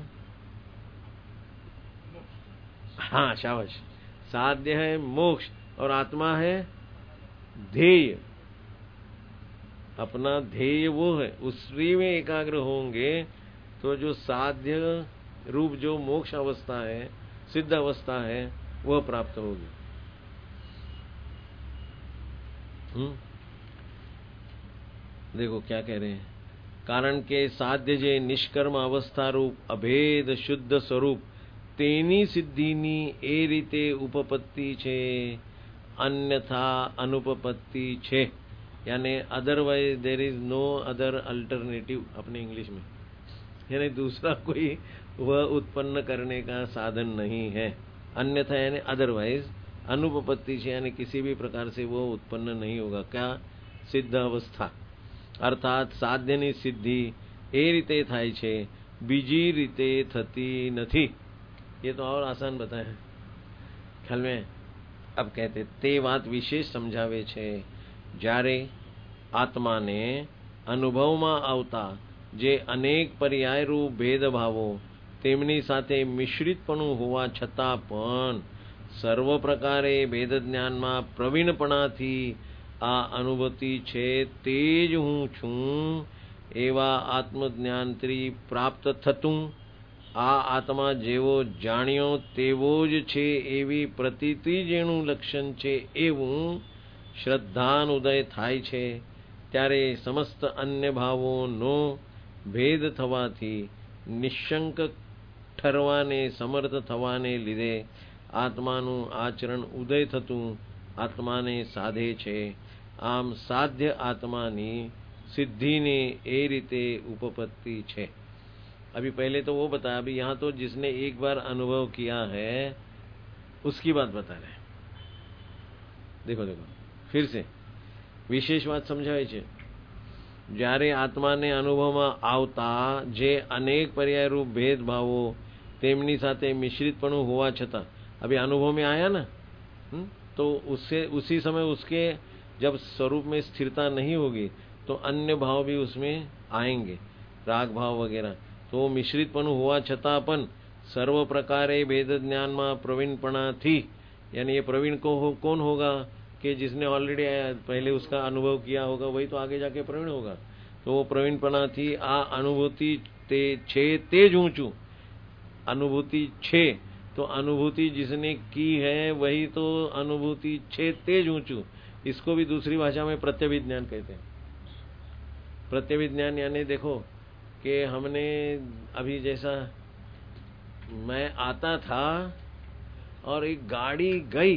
हाँ शाबाश, साध्य है मोक्ष और आत्मा है ध्येय। अपना ध्येय वो है, उसी में एकाग्र होंगे तो जो साध्य रूप जो मोक्ष अवस्था है, सिद्ध अवस्था है, वह प्राप्त होगी। देखो क्या कह रहे हैं। कारण के साध्य जे निष्कर्म अवस्था रूप अभेद शुद्ध स्वरूप तेनी सिद्धिनी ए रीते उपपत्ति छे, अन्यथा अनुपपत्ति छे, यानी otherwise there is no other alternative अपने इंग्लिश में, यानी दूसरा कोई वह उत्पन्न करने का साधन नहीं है। अन्यथा यानी अदरवाइज, अनुपपत्ति से यानी किसी भी प्रकार से वो उत्पन्न नहीं होगा। क्या? सिद्ध अवस्था, अर्थात साध्यनी सिद्धि એ રીતે થાય છે, બીજી રીતે થતી નથી। ये तो और आसान बताया ख्याल में। अब कहते ते बात विशेष समझावे छे, જ્યારે આત્માને અનુભવમાં આવતા જે અનેક પર્યાયરૂપ ભેદભાવો તેમની સાથે મિશ્રિતપણું હોવા છતાં પણ સર્વ પ્રકારે ભેદ જ્ઞાનમાં પ્રવીણપણાથી આ અનુભૂતિ છે તે જ હું છું એવા આત્મજ્ઞાનથી પ્રાપ્ત થતું આ આત્મા જેવો જાણ્યો તેવો જ છે એવી પ્રતીતિ જેનું લક્ષણ છે એવું શ્રદ્ધાન ઉદય થાય છે, ત્યારે સમસ્ત અન્ય ભાવોનો ભેદ થવાથી નિશંક ઠરવાને સમર્થ થવાને લીધે આત્માનું આચરણ ઉદય થતું આત્માને સાધે છે। આમ સાધ્ય આત્માની સિદ્ધિને એ રીતે ઉપપત્તિ છે। अभी पहले तो वो बताया, अभी यहाँ तो जिसने एक बार अनुभव किया है उसकी बात बता रहे। देखो देखो फिर से विशेष बात समझावे छे, જ્યારે આત્માને અનુભવમાં આવતા જે અનેક પર્યાયરૂપ ભેદભાવો તેમની સાથે મિશ્રિતપણું હોવા છતાં, अभी अनुभव में आया ना, तो उससे उसी समय उसके जब स्वरूप में स्थिरता नहीं होगी तो अन्य भाव भी उसमें आएंगे, राग भाव वगैरह। तो मिश्रितपणું હોવા છતાં પણ सर्व प्रकारे भेद ज्ञान में प्रवीणपणा थी, यानी ये प्रवीण कौन होगा कि जिसने ऑलरेडी पहले उसका अनुभव किया होगा वही तो आगे जाके प्रवीण होगा। तो वो प्रवीणपणा थी आ अनुभूति ते छे ते ज ऊंचू, अनुभूति छे तो अनुभूति जिसने की है वही तो अनुभूति छे ते ज ऊंचू। इसको भी दूसरी भाषा में प्रत्यभिज्ञान कहते हैं। प्रत्यभिज्ञान यानी देखो कि हमने अभी जैसा मैं आता था और एक गाड़ी गई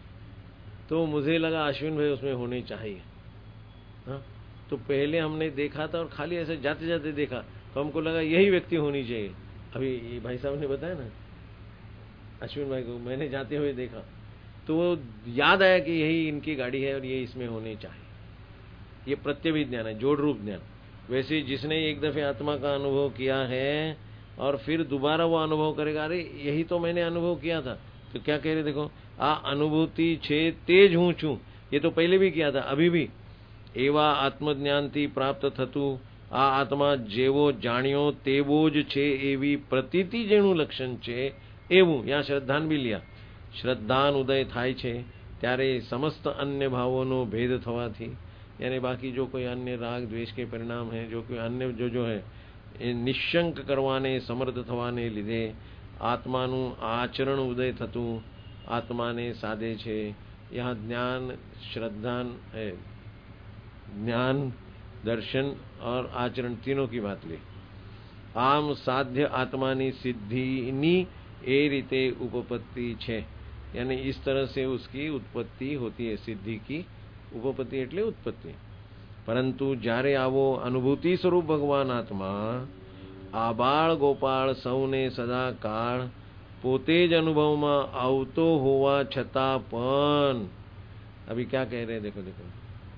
तो मुझे लगा अश्विन भाई उसमें होने चाहिए, हाँ? तो पहले हमने देखा था और खाली ऐसे जाते जाते देखा तो हमको लगा यही व्यक्ति होनी चाहिए। अभी ये भाई साहब ने बताया ना अश्विन भाई को, मैंने जाते हुए देखा तो वो याद आया कि यही इनकी गाड़ी है और ये इसमें होने चाहिए। ये प्रत्यभिज्ञान है, जोड़ रूप ज्ञान। वैसे जिसने एक दफे आत्मा का अनुभव किया है और फिर दोबारा वो अनुभव करेगा, अरे यही तो मैंने अनुभव किया था, तो क्या कह रहे देखो, आ अनुभूति छे तेज हूँ छू, ये तो पहले भी किया था अभी भी। एवा आत्मज्ञान थी प्राप्त थतु आ आत्मा जेवो जाण्यो तेवो ज छे एवी प्रतीति जेનું લક્ષણ છે એવું। यहाँ श्रद्धान भी लिया, श्रद्धान उदय थाय छे त्यारे समस्त अन्य भावों भेद थवाथी, यानी बाकी जो कोई अन्य राग द्वेष के परिणाम है, जो कोई अन्य जो है निशंक करवाने समर्थ थवाने લીધે आत्मानु आचरण उदय थतु आत्माने साधे छे। यहाँ ज्ञान श्रद्धान है, ज्ञान दर्शन और आचरण तीनों की बात ली। आम साध्य आत्मानी सिद्धिनी ए रीते उपपत्ति छे, यानी इस तरह से उसकी उत्पत्ति होती है। सिद्धि की उपपत्ति एटले उत्पत्ति। परंतु જ્યારે આવો અનુભૂતિ સ્વરૂપ ભગવાન આત્મા આબાળ ગોપાળ સૌને સદાકાળ પોતે જ અનુભવમાં આવતો હોવા છતાં પણ, अभी क्या कह रहे हैं देखो देखो,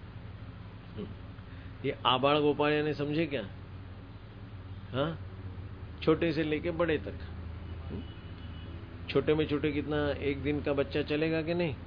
ये आबाळ गोपाळ यानी समझे क्या, हाँ? छोटे से लेके बड़े तक। छोटे में छोटे कितना, एक दिन का बच्चा चलेगा कि नहीं,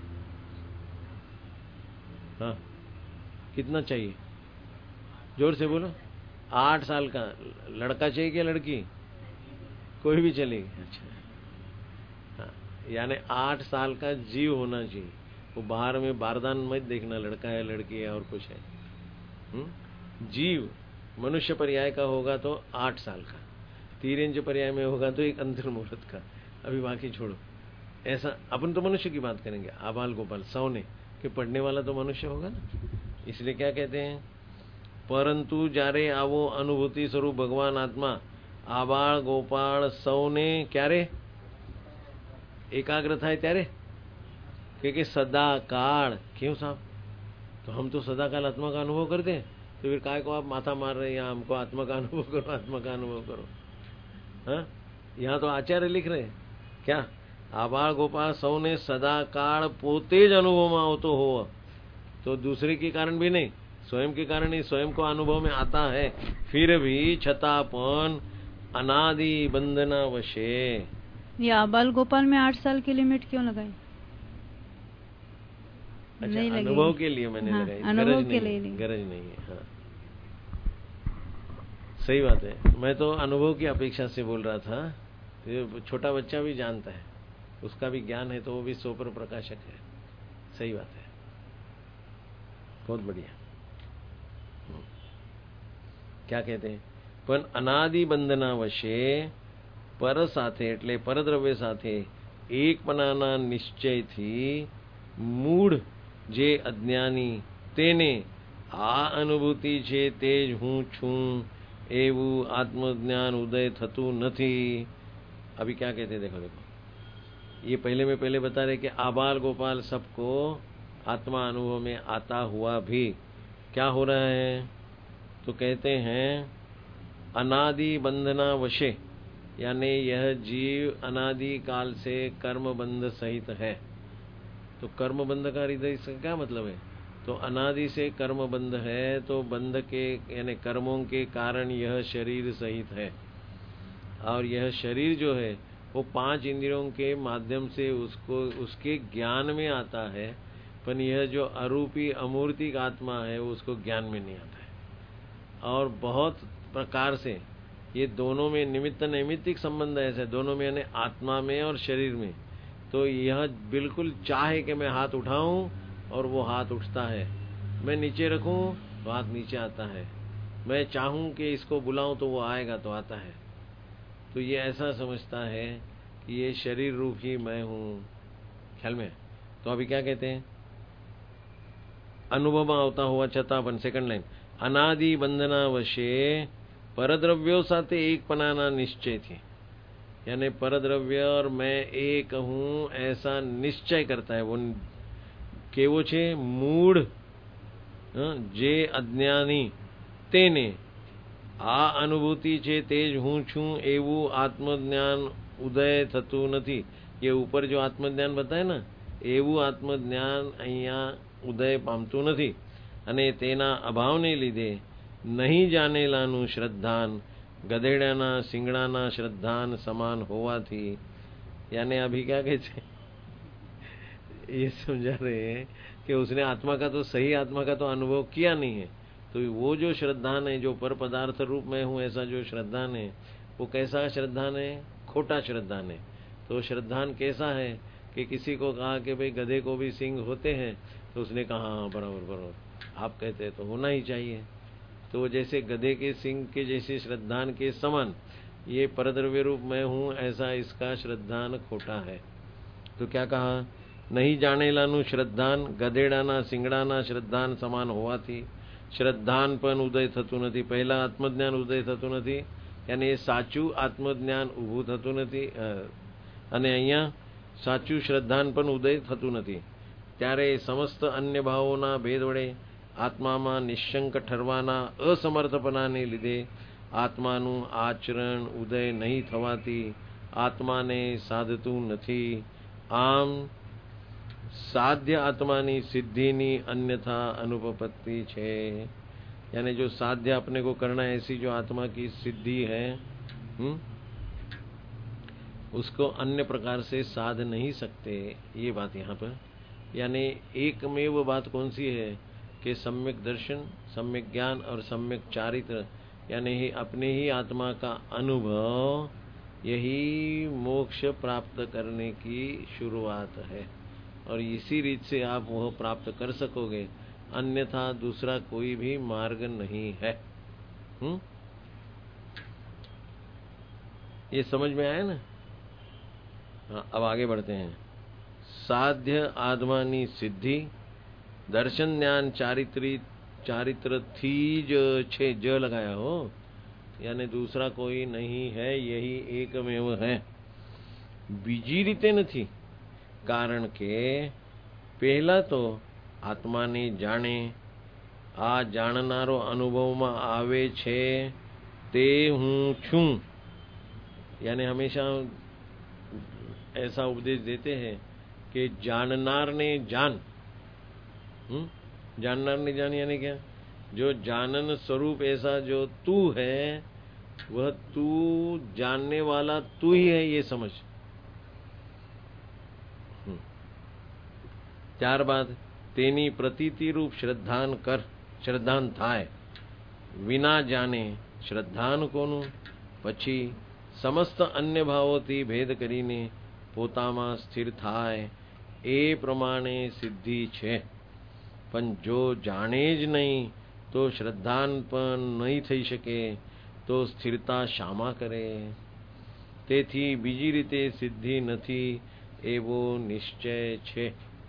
हाँ? कितना चाहिए, जोर से बोलो। 8 साल का लड़का चाहिए क्या लड़की, कोई भी चलेगी। अच्छा, हाँ, यानी 8 साल का जीव होना चाहिए। वो बाहर में बारदान मत देखना लड़का है लड़की है और कुछ है। जीव मनुष्य पर्याय का होगा तो 8 साल का, तिर्यंज पर्याय में होगा तो एक अंतर्मुहूर्त का, अभी बाकी छोड़ो। ऐसा अपन तो मनुष्य की बात करेंगे, आबाल गोपाल सौने कि पढ़ने वाला तो मनुष्य होगा ना। इसलिए क्या कहते हैं, परंतु जारे आवो अनुभूति स्वरूप भगवान आत्मा आबाळ गोपाळ सौने क्यारे एकाग्र थाय त्यारे, क्योंकि सदा काल। क्यों साहब, तो हम तो सदा काल आत्मा का अनुभव करते हैं, तो फिर काय को आप माथा मार रहे हैं यहाँ, हमको आत्मा का अनुभव करो, आत्मा का अनुभव करो। हाँ, यहाँ तो आचार्य लिख रहे हैं क्या, आबाळ गोपाळ सौने सदा काल पोते ज अनुभव में आवतो हो, तो दूसरे के कारण भी नहीं, स्वयं के कारण ही स्वयं को अनुभव में आता है, फिर भी छतापन अनादि बंधना वशे। ये आबाल गोपाल में 8 साल की लिमिट क्यों लगाई? अच्छा, नहीं अनुभव के लिए मैंने हाँ, लगाई, अनुभव के गरज लिए नहीं है। हाँ सही बात है। मैं तो अनुभव की अपेक्षा से बोल रहा था। तो छोटा बच्चा भी जानता है, उसका भी ज्ञान है, तो वो भी सोपर प्रकाशक है। सही बात है, बहुत बढ़िया। क्या कहते हैं? પણ અનાદિ બંધના વશે પર સાથે એટલે પરદ્રવ્ય સાથે એકપણાના નિશ્ચયથી મૂળ જે અજ્ઞાની તેને આ અનુભૂતિ છે તે જ હું છું એવું આત્મज्ञान उदय થતું નથી। अभी क्या कहते हैं? देखो ये पहले बता रहे कि आबाल गोपाल सबको आत्मा अनुभव में आता हुआ भी क्या हो रहा है? तो कहते हैं अनादि बंधना वशे, यानी यह जीव अनादि काल से कर्म बंध सहित है। तो कर्म बंध का हृदय से क्या मतलब है? तो अनादि से कर्म बंध है, तो बंध के यानी कर्मों के कारण यह शरीर सहित है। और यह शरीर जो है वो 5 इंद्रियों के माध्यम से उसको उसके ज्ञान में आता है, पर यह जो अरूपी अमूर्तिक आत्मा है वो उसको ज्ञान में नहीं आता है। और बहुत प्रकार से ये दोनों में निमित्त नैमित्तिक संबंध ऐसे दोनों में, यानी आत्मा में और शरीर में। तो यह बिल्कुल चाहे कि मैं हाथ उठाऊं और वो हाथ उठता है, मैं नीचे रखूं तो हाथ नीचे आता है, मैं चाहूं कि इसको बुलाऊं तो वो आएगा तो आता है। तो ये ऐसा समझता है कि ये शरीर रूप ही मैं हूं। ख्याल में? तो अभी क्या कहते हैं? अनुभव में આવતા હોવા છતાં પણ સેકન્ડ લાઈન अनादि बंधना वशे परद्रव्यों साथे एकपणाना निश्चय थी, यानी परद्रव्य और मैं एक हूं ऐसा निश्चय करता है। वो केवो छे? मूढ़ जे अज्ञानी तेने आ अनुभूति छे तेज हूं छू एवं आत्मज्ञान उदय थतु नथी। ये ऊपर जो आत्मज्ञान बताए ना, एवं आत्मज्ञान अहिया उदय पामतु नथी। અને તેના અભાવને લીધે નહીં જાણેલાનું શ્રદ્ધાન ગધેડાના સિંગડાના શ્રદ્ધાન સમાન હોવાથી, यानी अभी क्या कहते हैं? ये समझा रहे हैं कि उसने आत्मा का तो सही आत्मा का तो अनुभव किया नहीं है, तो वो जो श्रद्धान है, जो पर पदार्थ रूप में हूं ऐसा जो श्रद्धान है, वो कैसा श्रद्धान है? खोटा श्रद्धान है। तो श्रद्धान कैसा है कि किसी को कहा कि भाई गधे को भी सिंग होते हैं, तो उसने कहा हाँ बराबर बराबर, आप कहते हैं तो होना ही चाहिए। तो जैसे गधे के सिंह के जैसे श्रद्धान के समान ये परद्रव्य रूप मैं हूं ऐसा इसका श्रद्धान खोटा है। तो क्या कहा? नहीं जानेलानु श्रद्धान गधेडाना सिंगडाना श्रद्धान समान होवाथी श्रद्धान पण उदय थतुं नथी। पहला आत्मज्ञान उदय थतुं नथी, यानी ये साचू आत्मज्ञान ઊભું થતું નથી અને અહીંયા સાચું શ્રદ્ધાન પણ ઉદય થતું નથી। ત્યારે સમસ્ત અન્ય ભાવોના ભેદ વડે આત્મામાં નિશંક ઠરવાના અસમર્થપણાને લીધે આત્માનું આચરણ ઉદય નહીં થવાથી આત્માને સાધતું નથી। આમ साध्य आत्मानी सिद्धिनी अन्यथा अनुपपत्ति छे, यानी जो साध्य अपने को करना है ऐसी जो आत्मा की सिद्धि है उसको अन्य प्रकार से साध नहीं सकते। ये बात यहाँ पर, यानी एकमेव बात कौन सी है कि सम्यक दर्शन, सम्यक ज्ञान और सम्यक चारित्र, यानी अपने ही आत्मा का अनुभव, यही मोक्ष प्राप्त करने की शुरुआत है। और इसी रीत से आप वह प्राप्त कर सकोगे, अन्यथा दूसरा कोई भी मार्ग नहीं है। ये समझ में आया ना? हाँ, अब आगे बढ़ते हैं। साध्य आत्मानी सिद्धि दर्शन ज्ञान चारित्र थी ज ज लगाया हो, यानी दूसरा कोई नहीं है, यही एकमेव है, बीजी रीते नहीं। कारण के पहला तो आत्मा ने जाने, आ जाननारो अनुभव में आवे छे ते हूँ छू, यानी हमेशा ऐसा उपदेश देते हैं कि जाननार ने जान। जाननार ने जान यानी क्या? जो जानन स्वरूप ऐसा जो तू है, वह तू जानने वाला तू ही है, ये समझ। ત્યારબાદ તેની પ્રતીતિ રૂપ શ્રદ્ધાન કર, શ્રદ્ધાન થાય, વિના જાણે શ્રદ્ધાન કોનું, પછી સમસ્ત અન્ય ભાવોથી ભેદ કરીને પોતામાં સ્થિર થાય, એ પ્રમાણે સિદ્ધિ છે. પણ જો જાણે જ નહીં તો શ્રદ્ધાન પણ નહીં થઈ શકે, તો સ્થિરતા શામાં કરે? તેથી બીજી રીતે સિદ્ધિ નથી એવો નિશ્ચય છે.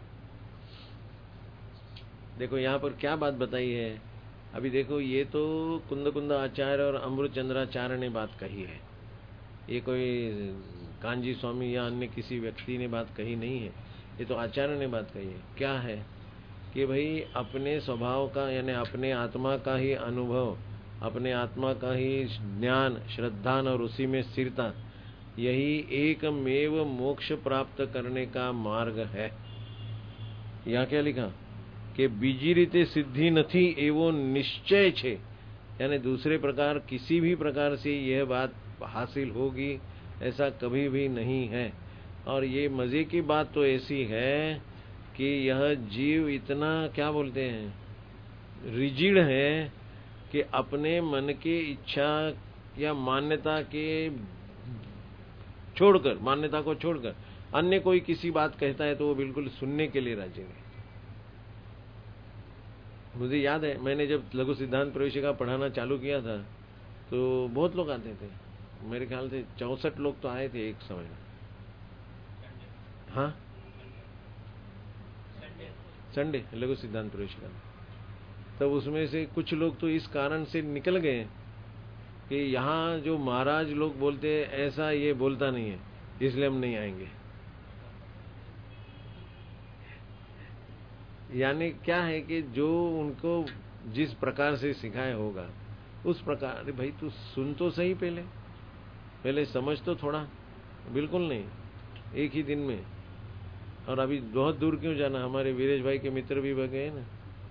देखो यहाँ पर क्या बात बताई है. अभी देखो, ये तो कुंद आचार्य और अमृत चंद्राचार्य ने बात कही है. ये कोई कांजी स्वामी या अन्य किसी व्यक्ति ने बात कही नहीं है. ये तो आचार्य ने बात कही है. क्या है कि भाई अपने स्वभाव का, यानी अपने आत्मा का ही अनुभव, अपने आत्मा का ही ज्ञान, श्रद्धान और उसी में स्थिरता, यही एकमेव मोक्ष प्राप्त करने का मार्ग है. यहाँ क्या लिखा कि बीजी रीते सिद्धि नहीं एवो निश्चय छे, यानी दूसरे प्रकार किसी भी प्रकार से यह बात हासिल होगी ऐसा कभी भी नहीं है. और ये मजे की बात तो ऐसी है कि यह जीव इतना, क्या बोलते हैं, रिजिड है कि अपने मन के इच्छा या मान्यता के छोड़कर, मान्यता को छोड़कर अन्य कोई किसी बात कहता है तो वो बिल्कुल सुनने के लिए राजी नहीं. मुझे याद है, मैंने जब लघु सिद्धांत प्रवेशिका पढ़ाना चालू किया था तो बहुत लोग आते थे. मेरे ख्याल से 64 लोग तो आए थे एक समय में. हाँ, संडे लघु सिद्धांत प्रवेशिका में. तब उसमें से कुछ लोग तो इस कारण से निकल गए कि यहाँ जो महाराज लोग बोलते हैं ऐसा ये बोलता नहीं है, इसलिए हम नहीं आएंगे. यानी क्या है कि जो उनको जिस प्रकार से सिखाया होगा उस प्रकार. अरे भाई तू सुन तो सही, पहले समझ तो थोड़ा. बिल्कुल नहीं, एक ही दिन में. और अभी बहुत दूर क्यों जाना, हमारे वीरेश भाई के मित्र भी गए ना.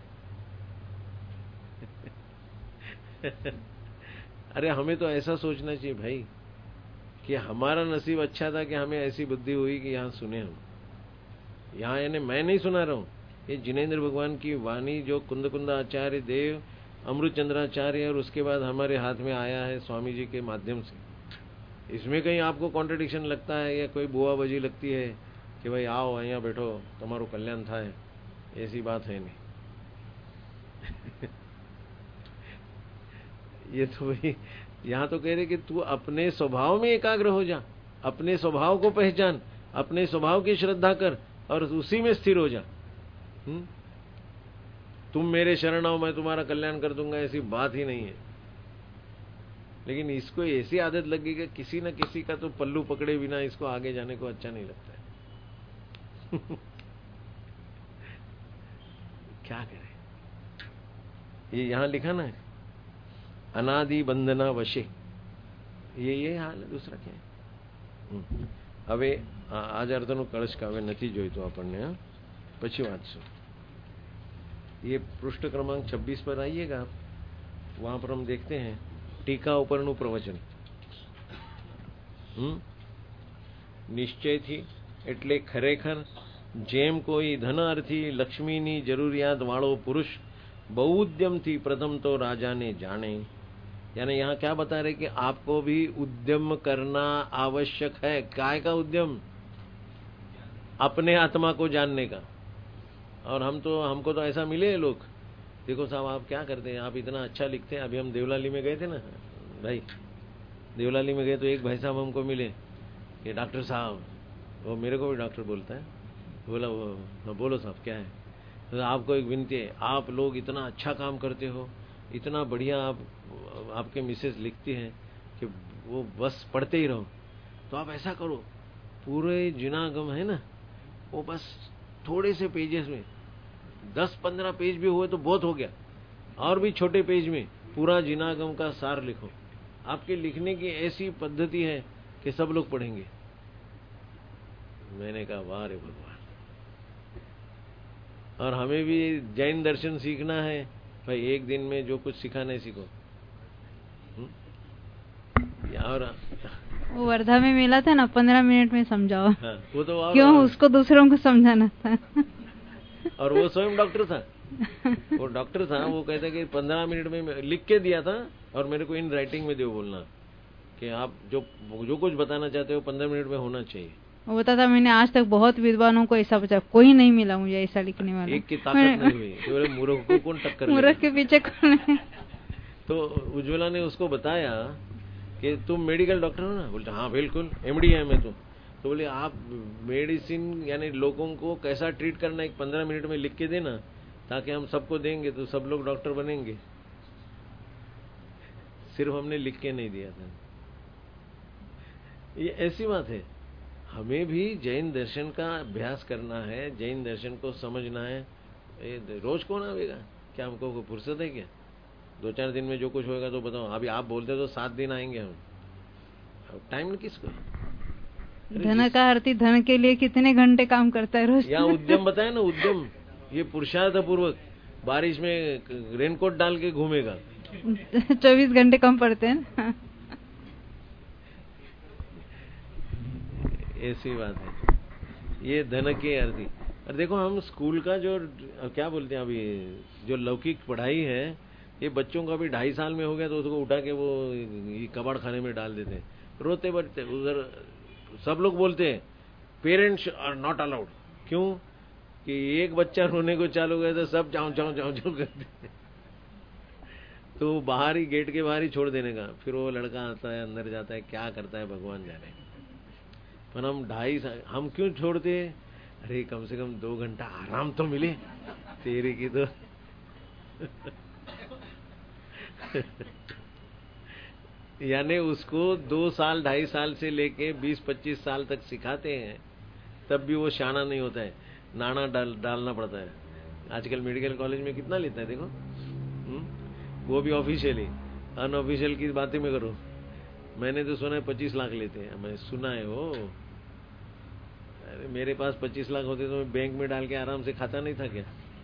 अरे हमें तो ऐसा सोचना चाहिए भाई कि हमारा नसीब अच्छा था कि हमें ऐसी बुद्धि हुई कि यहाँ सुने हम. यहाँ यानी मैं नहीं सुना रहा हूँ, ये जिनेंद्र भगवान की वाणी जो कुंद आचार्य देव, अमृत चंद्राचार्य और उसके बाद हमारे हाथ में आया है स्वामी जी के माध्यम से. इसमें कहीं आपको कॉन्ट्रडिक्शन लगता है या कोई बुआ बजी लगती है कि भाई आओ यहाँ बैठो तुम्हारो कल्याण था, ऐसी बात है नहीं. ये तो भाई यहाँ तो कह रहे कि तू अपने स्वभाव में एकाग्र हो जा, अपने स्वभाव को पहचान, अपने स्वभाव की श्रद्धा कर और उसी में स्थिर हो जा. तुम मेरे शरण आओ मैं तुम्हारा कल्याण कर दूंगा, ऐसी बात ही नहीं है. लेकिन इसको ऐसी आदत लगी कि किसी न किसी का तो पल्लू पकड़े बिना इसको आगे जाने को अच्छा नहीं लगता है. क्या करें. ये यहाँ लिखा ना, अनादि बंधना वशे, ये हाल है. दूसरा क्या है. હવે આજ અર્થનું કળશ કાવ્ય નથી જોઈતું આપણને. પછી વાંચશું. ये पृष्ठ क्रमांक 26 पर आइएगा आप, वहां पर हम देखते हैं टीका उपरનું प्रवचन. નિશ્ચયથી એટલે ખરેખર જેમ કોઈ ધનાર્થી લક્ષ્મીની જરૂરિયાત વાળો પુરુષ બહુ ઉદ્યમથી પ્રથમ તો રાજાને જાણે. यानी यहाँ क्या बता रहे कि आपको भी उद्यम करना आवश्यक है. काय का उद्यम? अपने आत्मा को जानने का. और हमको तो ऐसा मिले लोग, देखो साहब आप क्या करते हैं, आप इतना अच्छा लिखते हैं. अभी हम देवलाली में गए थे ना भाई, देवलाली में गए तो एक भाई साहब हमको मिले कि डॉक्टर साहब, वो मेरे को भी डॉक्टर बोलता है, बोला वो बोलो साहब क्या है. तो आपको एक विनती है, आप लोग इतना अच्छा काम करते हो, इतना बढ़िया आपके मिसेस लिखती हैं कि वो बस पढ़ते ही रहो. तो आप ऐसा करो, पूरे जिनागम है ना, वो बस थोड़े से पेजेस में 10-15 पेज भी हुए तो बहुत हो गया, और भी छोटे पेज में पूरा जिनागम का सार लिखो. आपके लिखने की ऐसी पद्धति है कि सब लोग पढ़ेंगे. मैंने कहा वाह रे भगवान. और हमें भी जैन दर्शन सीखना है भाई एक दिन में जो कुछ सीखा नहीं सीखो। और वो वर्धा में मिला था ना, 15 मिनट में समझाओ। हाँ, वो तो क्यों उसको दूसरों को समझाना था। और वो स्वयं डॉक्टर था, वो डॉक्टर था, वो कहता कि 15 मिनट में लिख के दिया था और मेरे को इन राइटिंग में दो बोलना कि आप जो कुछ बताना चाहते हो 15 मिनट में होना चाहिए। वो बताता मैंने आज तक बहुत विद्वानों को ऐसा बचा, कोई नहीं मिला मुझे ऐसा लिखने वाला। एक की ताकत नहीं हुई, तो बोले मूर्ख को कौन टक्कर लेगा? मूर्ख के पीछे कौन है? तो उज्ज्वला ने उसको बताया कि तुम मेडिकल डॉक्टर हो ना? बोलते हाँ बिल्कुल, एमडी है मैं तो बोले आप मेडिसिन यानी लोगों को कैसा ट्रीट करना एक 15 मिनट में लिख के देना, ताकि हम सबको देंगे तो सब लोग डॉक्टर बनेंगे। सिर्फ हमने लिख के नहीं दिया था। ये ऐसी बात है, हमें भी जैन दर्शन का अभ्यास करना है, जैन दर्शन को समझना है। रोज कौन आवेगा? क्या हमको कोई फुर्सत है क्या? 2-4 दिन में जो कुछ होगा तो बताओ। अभी आप बोलते तो 7 दिन आएंगे हम, टाइम किसको? धन का अर्थी धन के लिए कितने घंटे काम करता है रोज। यहाँ उद्यम बताए ना, उद्यम, ये पुरुषार्थ पूर्वक बारिश में रेनकोट डाल के घूमेगा। 24 घंटे कम पड़ते हैं। ऐसी बात है, ये धन के अर्थी। और देखो हम स्कूल का जो क्या बोलते हैं अभी जो लौकिक पढ़ाई है, ये बच्चों का अभी 2.5 साल में हो गया तो उसको उठा के वो कबाड़ खाने में डाल देते हैं, रोते बचते। उधर सब लोग बोलते हैं पेरेंट्स आर नॉट अलाउड। क्यों? कि एक बच्चा रोने को चालू गया तो सब चाँव चाँव चाँव चाँव करते हैं, तो बाहर ही, गेट के बाहर ही छोड़ देने का। फिर वो लड़का आता है, अंदर जाता है, क्या करता है भगवान जाने। पर हम 2.5 साल हम क्यों छोड़ते? अरे कम से कम 2 घंटा आराम तो मिले तेरे की तो। यानी उसको 2 साल 2.5 साल से लेके 20-25 साल तक सिखाते हैं, तब भी वो शाना नहीं होता है, नाना डालना पड़ता है। आजकल मेडिकल कॉलेज में कितना लेता है देखो, वो भी ऑफिशियली, अनऑफिशियल की बातें में करो। मैंने तो सुना है 25 लाख लेते हैं, मैं सुना है वो। अरे मेरे पास 25 लाख होते तो मैं बैंक में डाल के आराम से खाता नहीं था क्या?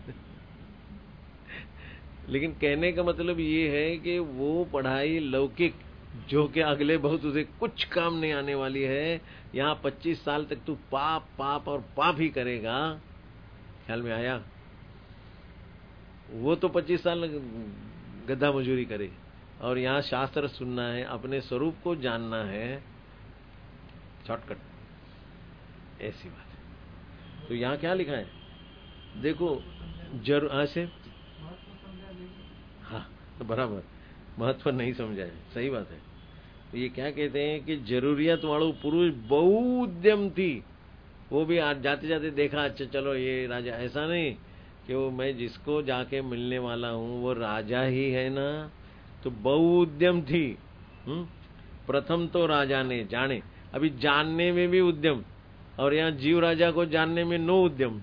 लेकिन कहने का मतलब ये है कि वो पढ़ाई लौकिक, जो कि अगले बहुत उसे कुछ काम नहीं आने वाली है, यहाँ 25 साल तक तू पाप पाप और पाप ही करेगा। ख्याल में आया? वो तो 25 साल गधा मजूरी करे, और यहाँ शास्त्र सुनना है, अपने स्वरूप को जानना है, शॉर्टकट। ऐसी बात है। तो यहाँ क्या लिखा है देखो, जरूर से हाँ तो बराबर महत्व नहीं समझा है, सही बात है। तो ये क्या कहते हैं कि जरूरियत वालों पुरुष बहु उद्यम थी। वो भी आज जाते जाते देखा, अच्छा चलो ये राजा, ऐसा नहीं कि वो मैं जिसको जाके मिलने वाला हूँ वो राजा ही है ना, तो बहु उद्यम थी। प्रथम तो राजा ने जाने, अभी जानने में भी उद्यम, और यहाँ जीव राजा को जानने में नो उद्यम।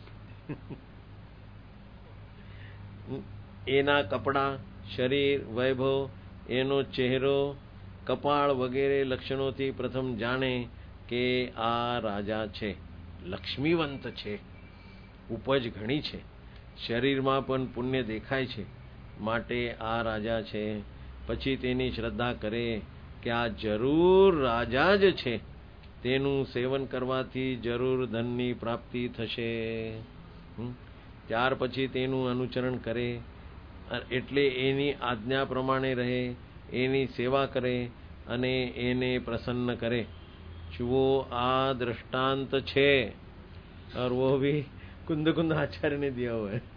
एना कपड़ा, शरीर, वैभव, एनो चेहरो, कपाळ वगैरे लक्षणोથી પ્રથમ જાણે કે આ રાજા છે, લક્ષ્મીવંત છે, ઉપજ ઘણી છે, શરીરમાં પણ પુણ્ય દેખાય છે, માટે આ રાજા છે। પછી તેની શ્રદ્ધા કરે કે આ જરૂર રાજા જ છે, તેનું સેવન કરવાથી જરૂર ધનની પ્રાપ્તિ થશે। ત્યાર પછી તેનું અનુચરણ કરે, એટલે એની આજ્ઞા પ્રમાણે રહે, એની સેવા કરે અને એને પ્રસન્ન કરે। જુઓ આ दृष्टांत છે, और वो भी कुंद कुंद आचार्य ने दिया हुआ है।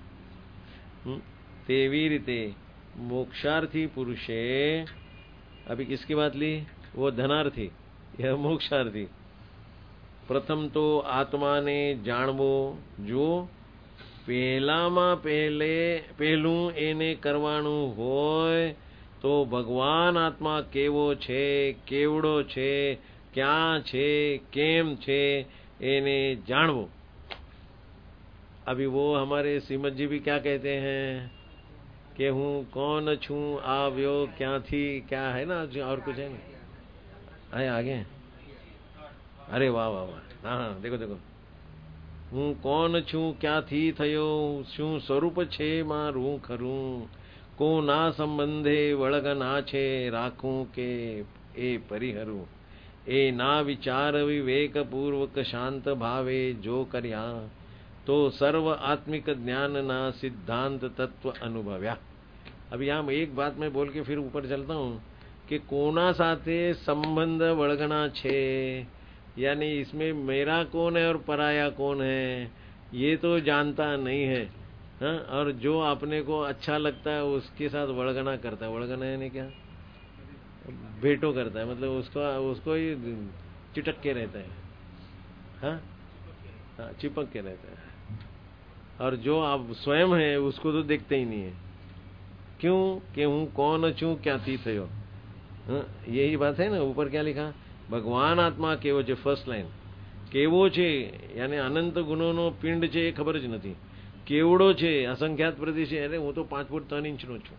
तेवी रीते मोक्षार्थी पुरुषे, अभी किसकी बात ली? वो धनार्थी, यह मोक्षार्थी। प्रथम तो आत्मा ने जाणवो, जो પહેલામાં પહેલું એને કરવાનું હોય તો ભગવાન આત્મા કેવો છે, કેવડો છે, ક્યાં છે, કેમ છે, એને જાણવો। अभी वो हमारे श्रीमद जी भी क्या कहते हैं कि हूँ कौन छूँ, आव्यो क्या थी, क्या है ना, और कुछ है ना, आए आगे। अरे वाह वाह वाह, हाँ हाँ, देखो देखो, હું કોણ છું, ક્યાંથી થયો, શું સ્વરૂપ છે મારું ખરું, કોના સંબંધે વળગના છે, રાખું કે એ પરિહરું, એ ના વિચાર વિવેક પૂર્વક શાંત ભાવે જો કર્યા, तो सर्व आत्मिक ज्ञान ना सिद्धांत तत्व अनुभव्या। अभी यहाँ एक बात मैं बोल के फिर ऊपर चलता हूँ कि कोना साथे संबंध वड़गना छे, यानी इसमें मेरा कौन है और पराया कौन है ये तो जानता नहीं है। हाँ, और जो अपने को अच्छा लगता है उसके साथ वड़गना करता है। वड़गना यानी क्या? भेटो करता है, मतलब उसको ही चिटक के रहता है। हाँ हाँ, चिपक के रहता है। और जो आप स्वयं है उसको तो देखते ही नहीं है। क्यों? कि हूँ कौन छू, क्या थी थयो। यही बात है ना। ऊपर क्या लिखा? भगवान आत्मा केवो छे। फर्स्ट लाइन केवो छे यानी अनंत गुणोनो पिंड छे ए खबर ज नथी। केवड़ो छे, असंख्यात प्रति छे। अरे हूँ तो 5 फूट 3 इंचनो छू।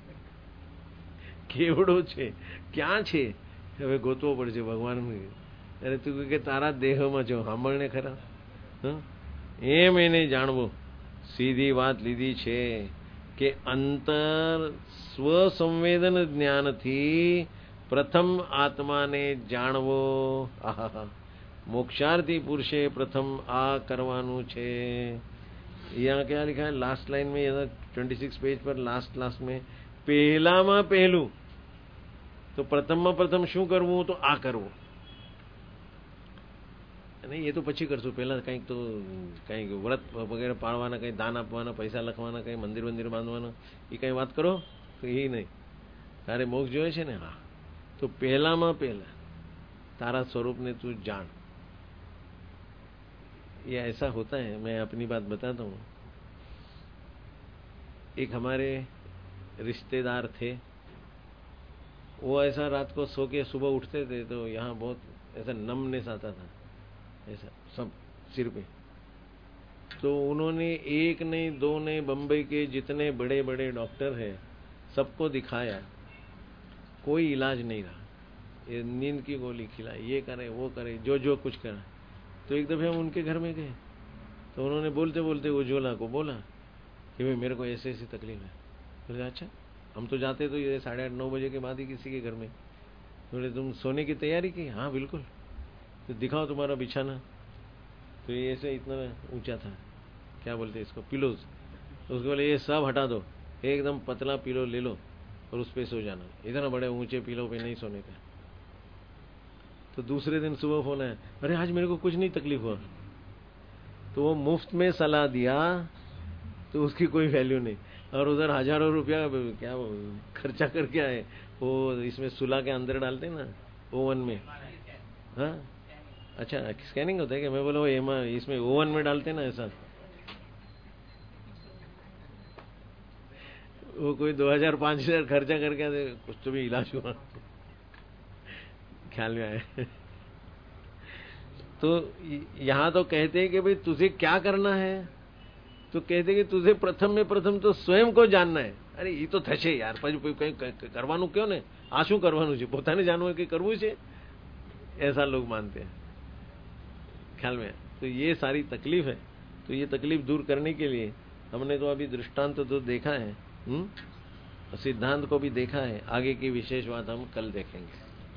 केवड़ो छे, क्या छे हवे गोतवो पड़शे भगवान। अरे तू के तारा देहमां छो, सांभळने खरा। एम एने जाणवो। सीधी बात लीधी छे के अंतर स्वसंवेदन ज्ञान थी प्रथम आत्मा ने जाणवो। आहा, मोक्षार्थी पुरुषे प्रथम आ करवानु छे। यहाँ क्या लिखा है लास्ट लाइन में, 26 पेज पर लास्ट में, पहला में पहलू। तो प्रथम में प्रथम शू करवू? तो आ करवू। नहीं, ये तो पछी करशु। पहला कई व्रत वगैरह पाळवाना, कई दान आपवाना, पैसा लखवाना, कई मंदिर वंदिर बांधवाना, ये कई बात करो तो यही नहीं। तारे मोक्ष जोए छे ने। हाँ, तो पहला में पहला तारा स्वरूप ने तू जान। ये ऐसा होता है। मैं अपनी बात बताता हूँ। एक हमारे रिश्तेदार थे, वो ऐसा रात को सो के सुबह उठते थे तो यहाँ बहुत ऐसा नमनेस आता था, ऐसा सब सिर पे। तो उन्होंने एक नहीं दो नहीं, बंबई के जितने बड़े बड़े डॉक्टर हैं सबको दिखाया, कोई इलाज नहीं रहा। ये नींद की गोली खिलाई, ये करे वो करे, जो कुछ करा। तो एक दफे हम उनके घर में गए तो उन्होंने बोलते बोलते उज्ज्वला को बोला कि भाई मेरे को ऐसे ऐसी तकलीफ है। बोले अच्छा, हम तो जाते तो ये 8:30-9 बजे के बाद ही किसी के घर में। बोले तुम सोने की तैयारी की? हाँ बिल्कुल। तो दिखाओ तुम्हारा बिछाना। तो ये ऐसे इतना ऊंचा था, क्या बोलते इसको, पिलोज। तो उसको बोले ये सब हटा दो, एकदम पतला पिलो ले लो और उस पे सो जाना। इतना बड़े ऊंचे पिलो पे नहीं सोने का। तो दूसरे दिन सुबह फोन आया, अरे आज मेरे को कुछ नहीं तकलीफ हुआ। तो वो मुफ्त में सलाह दिया तो उसकी कोई वैल्यू नहीं। और उधर हजारों रुपया क्या खर्चा करके आए। वो इसमें सुला के अंदर डालते ना ओवन में। हाँ अच्छा, स्कैनिंग होता है क्या? मैं बोला इसमें ओवन में डालते ना ऐसा। वो कोई 2000-5000 खर्चा करके आते, कुछ तो भी इलाज हुआ ख्याल में आए। तो यहाँ तो कहते हैं कि भाई तुझे क्या करना है? तो कहते कि तुझे प्रथम में प्रथम तो स्वयं को जानना है। अरे ये तो थशे यार, कहीं करवानु क्यों ने? आ शू करवानु छे? पोताने जानવું કે કરવું છે, ऐसा लोग मानते हैं ख्याल में। तो ये सारी तकलीफ है। तो ये तकलीफ दूर करने के लिए हमने तो अभी दृष्टांत तो देखा है, सिद्धांत को भी देखा है। आगे की विशेष बात हम कल देखेंगे।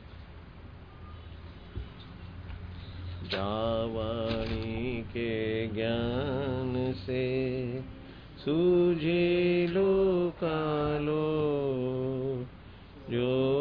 जावाणी के ज्ञान से सूझे लो कालो, जो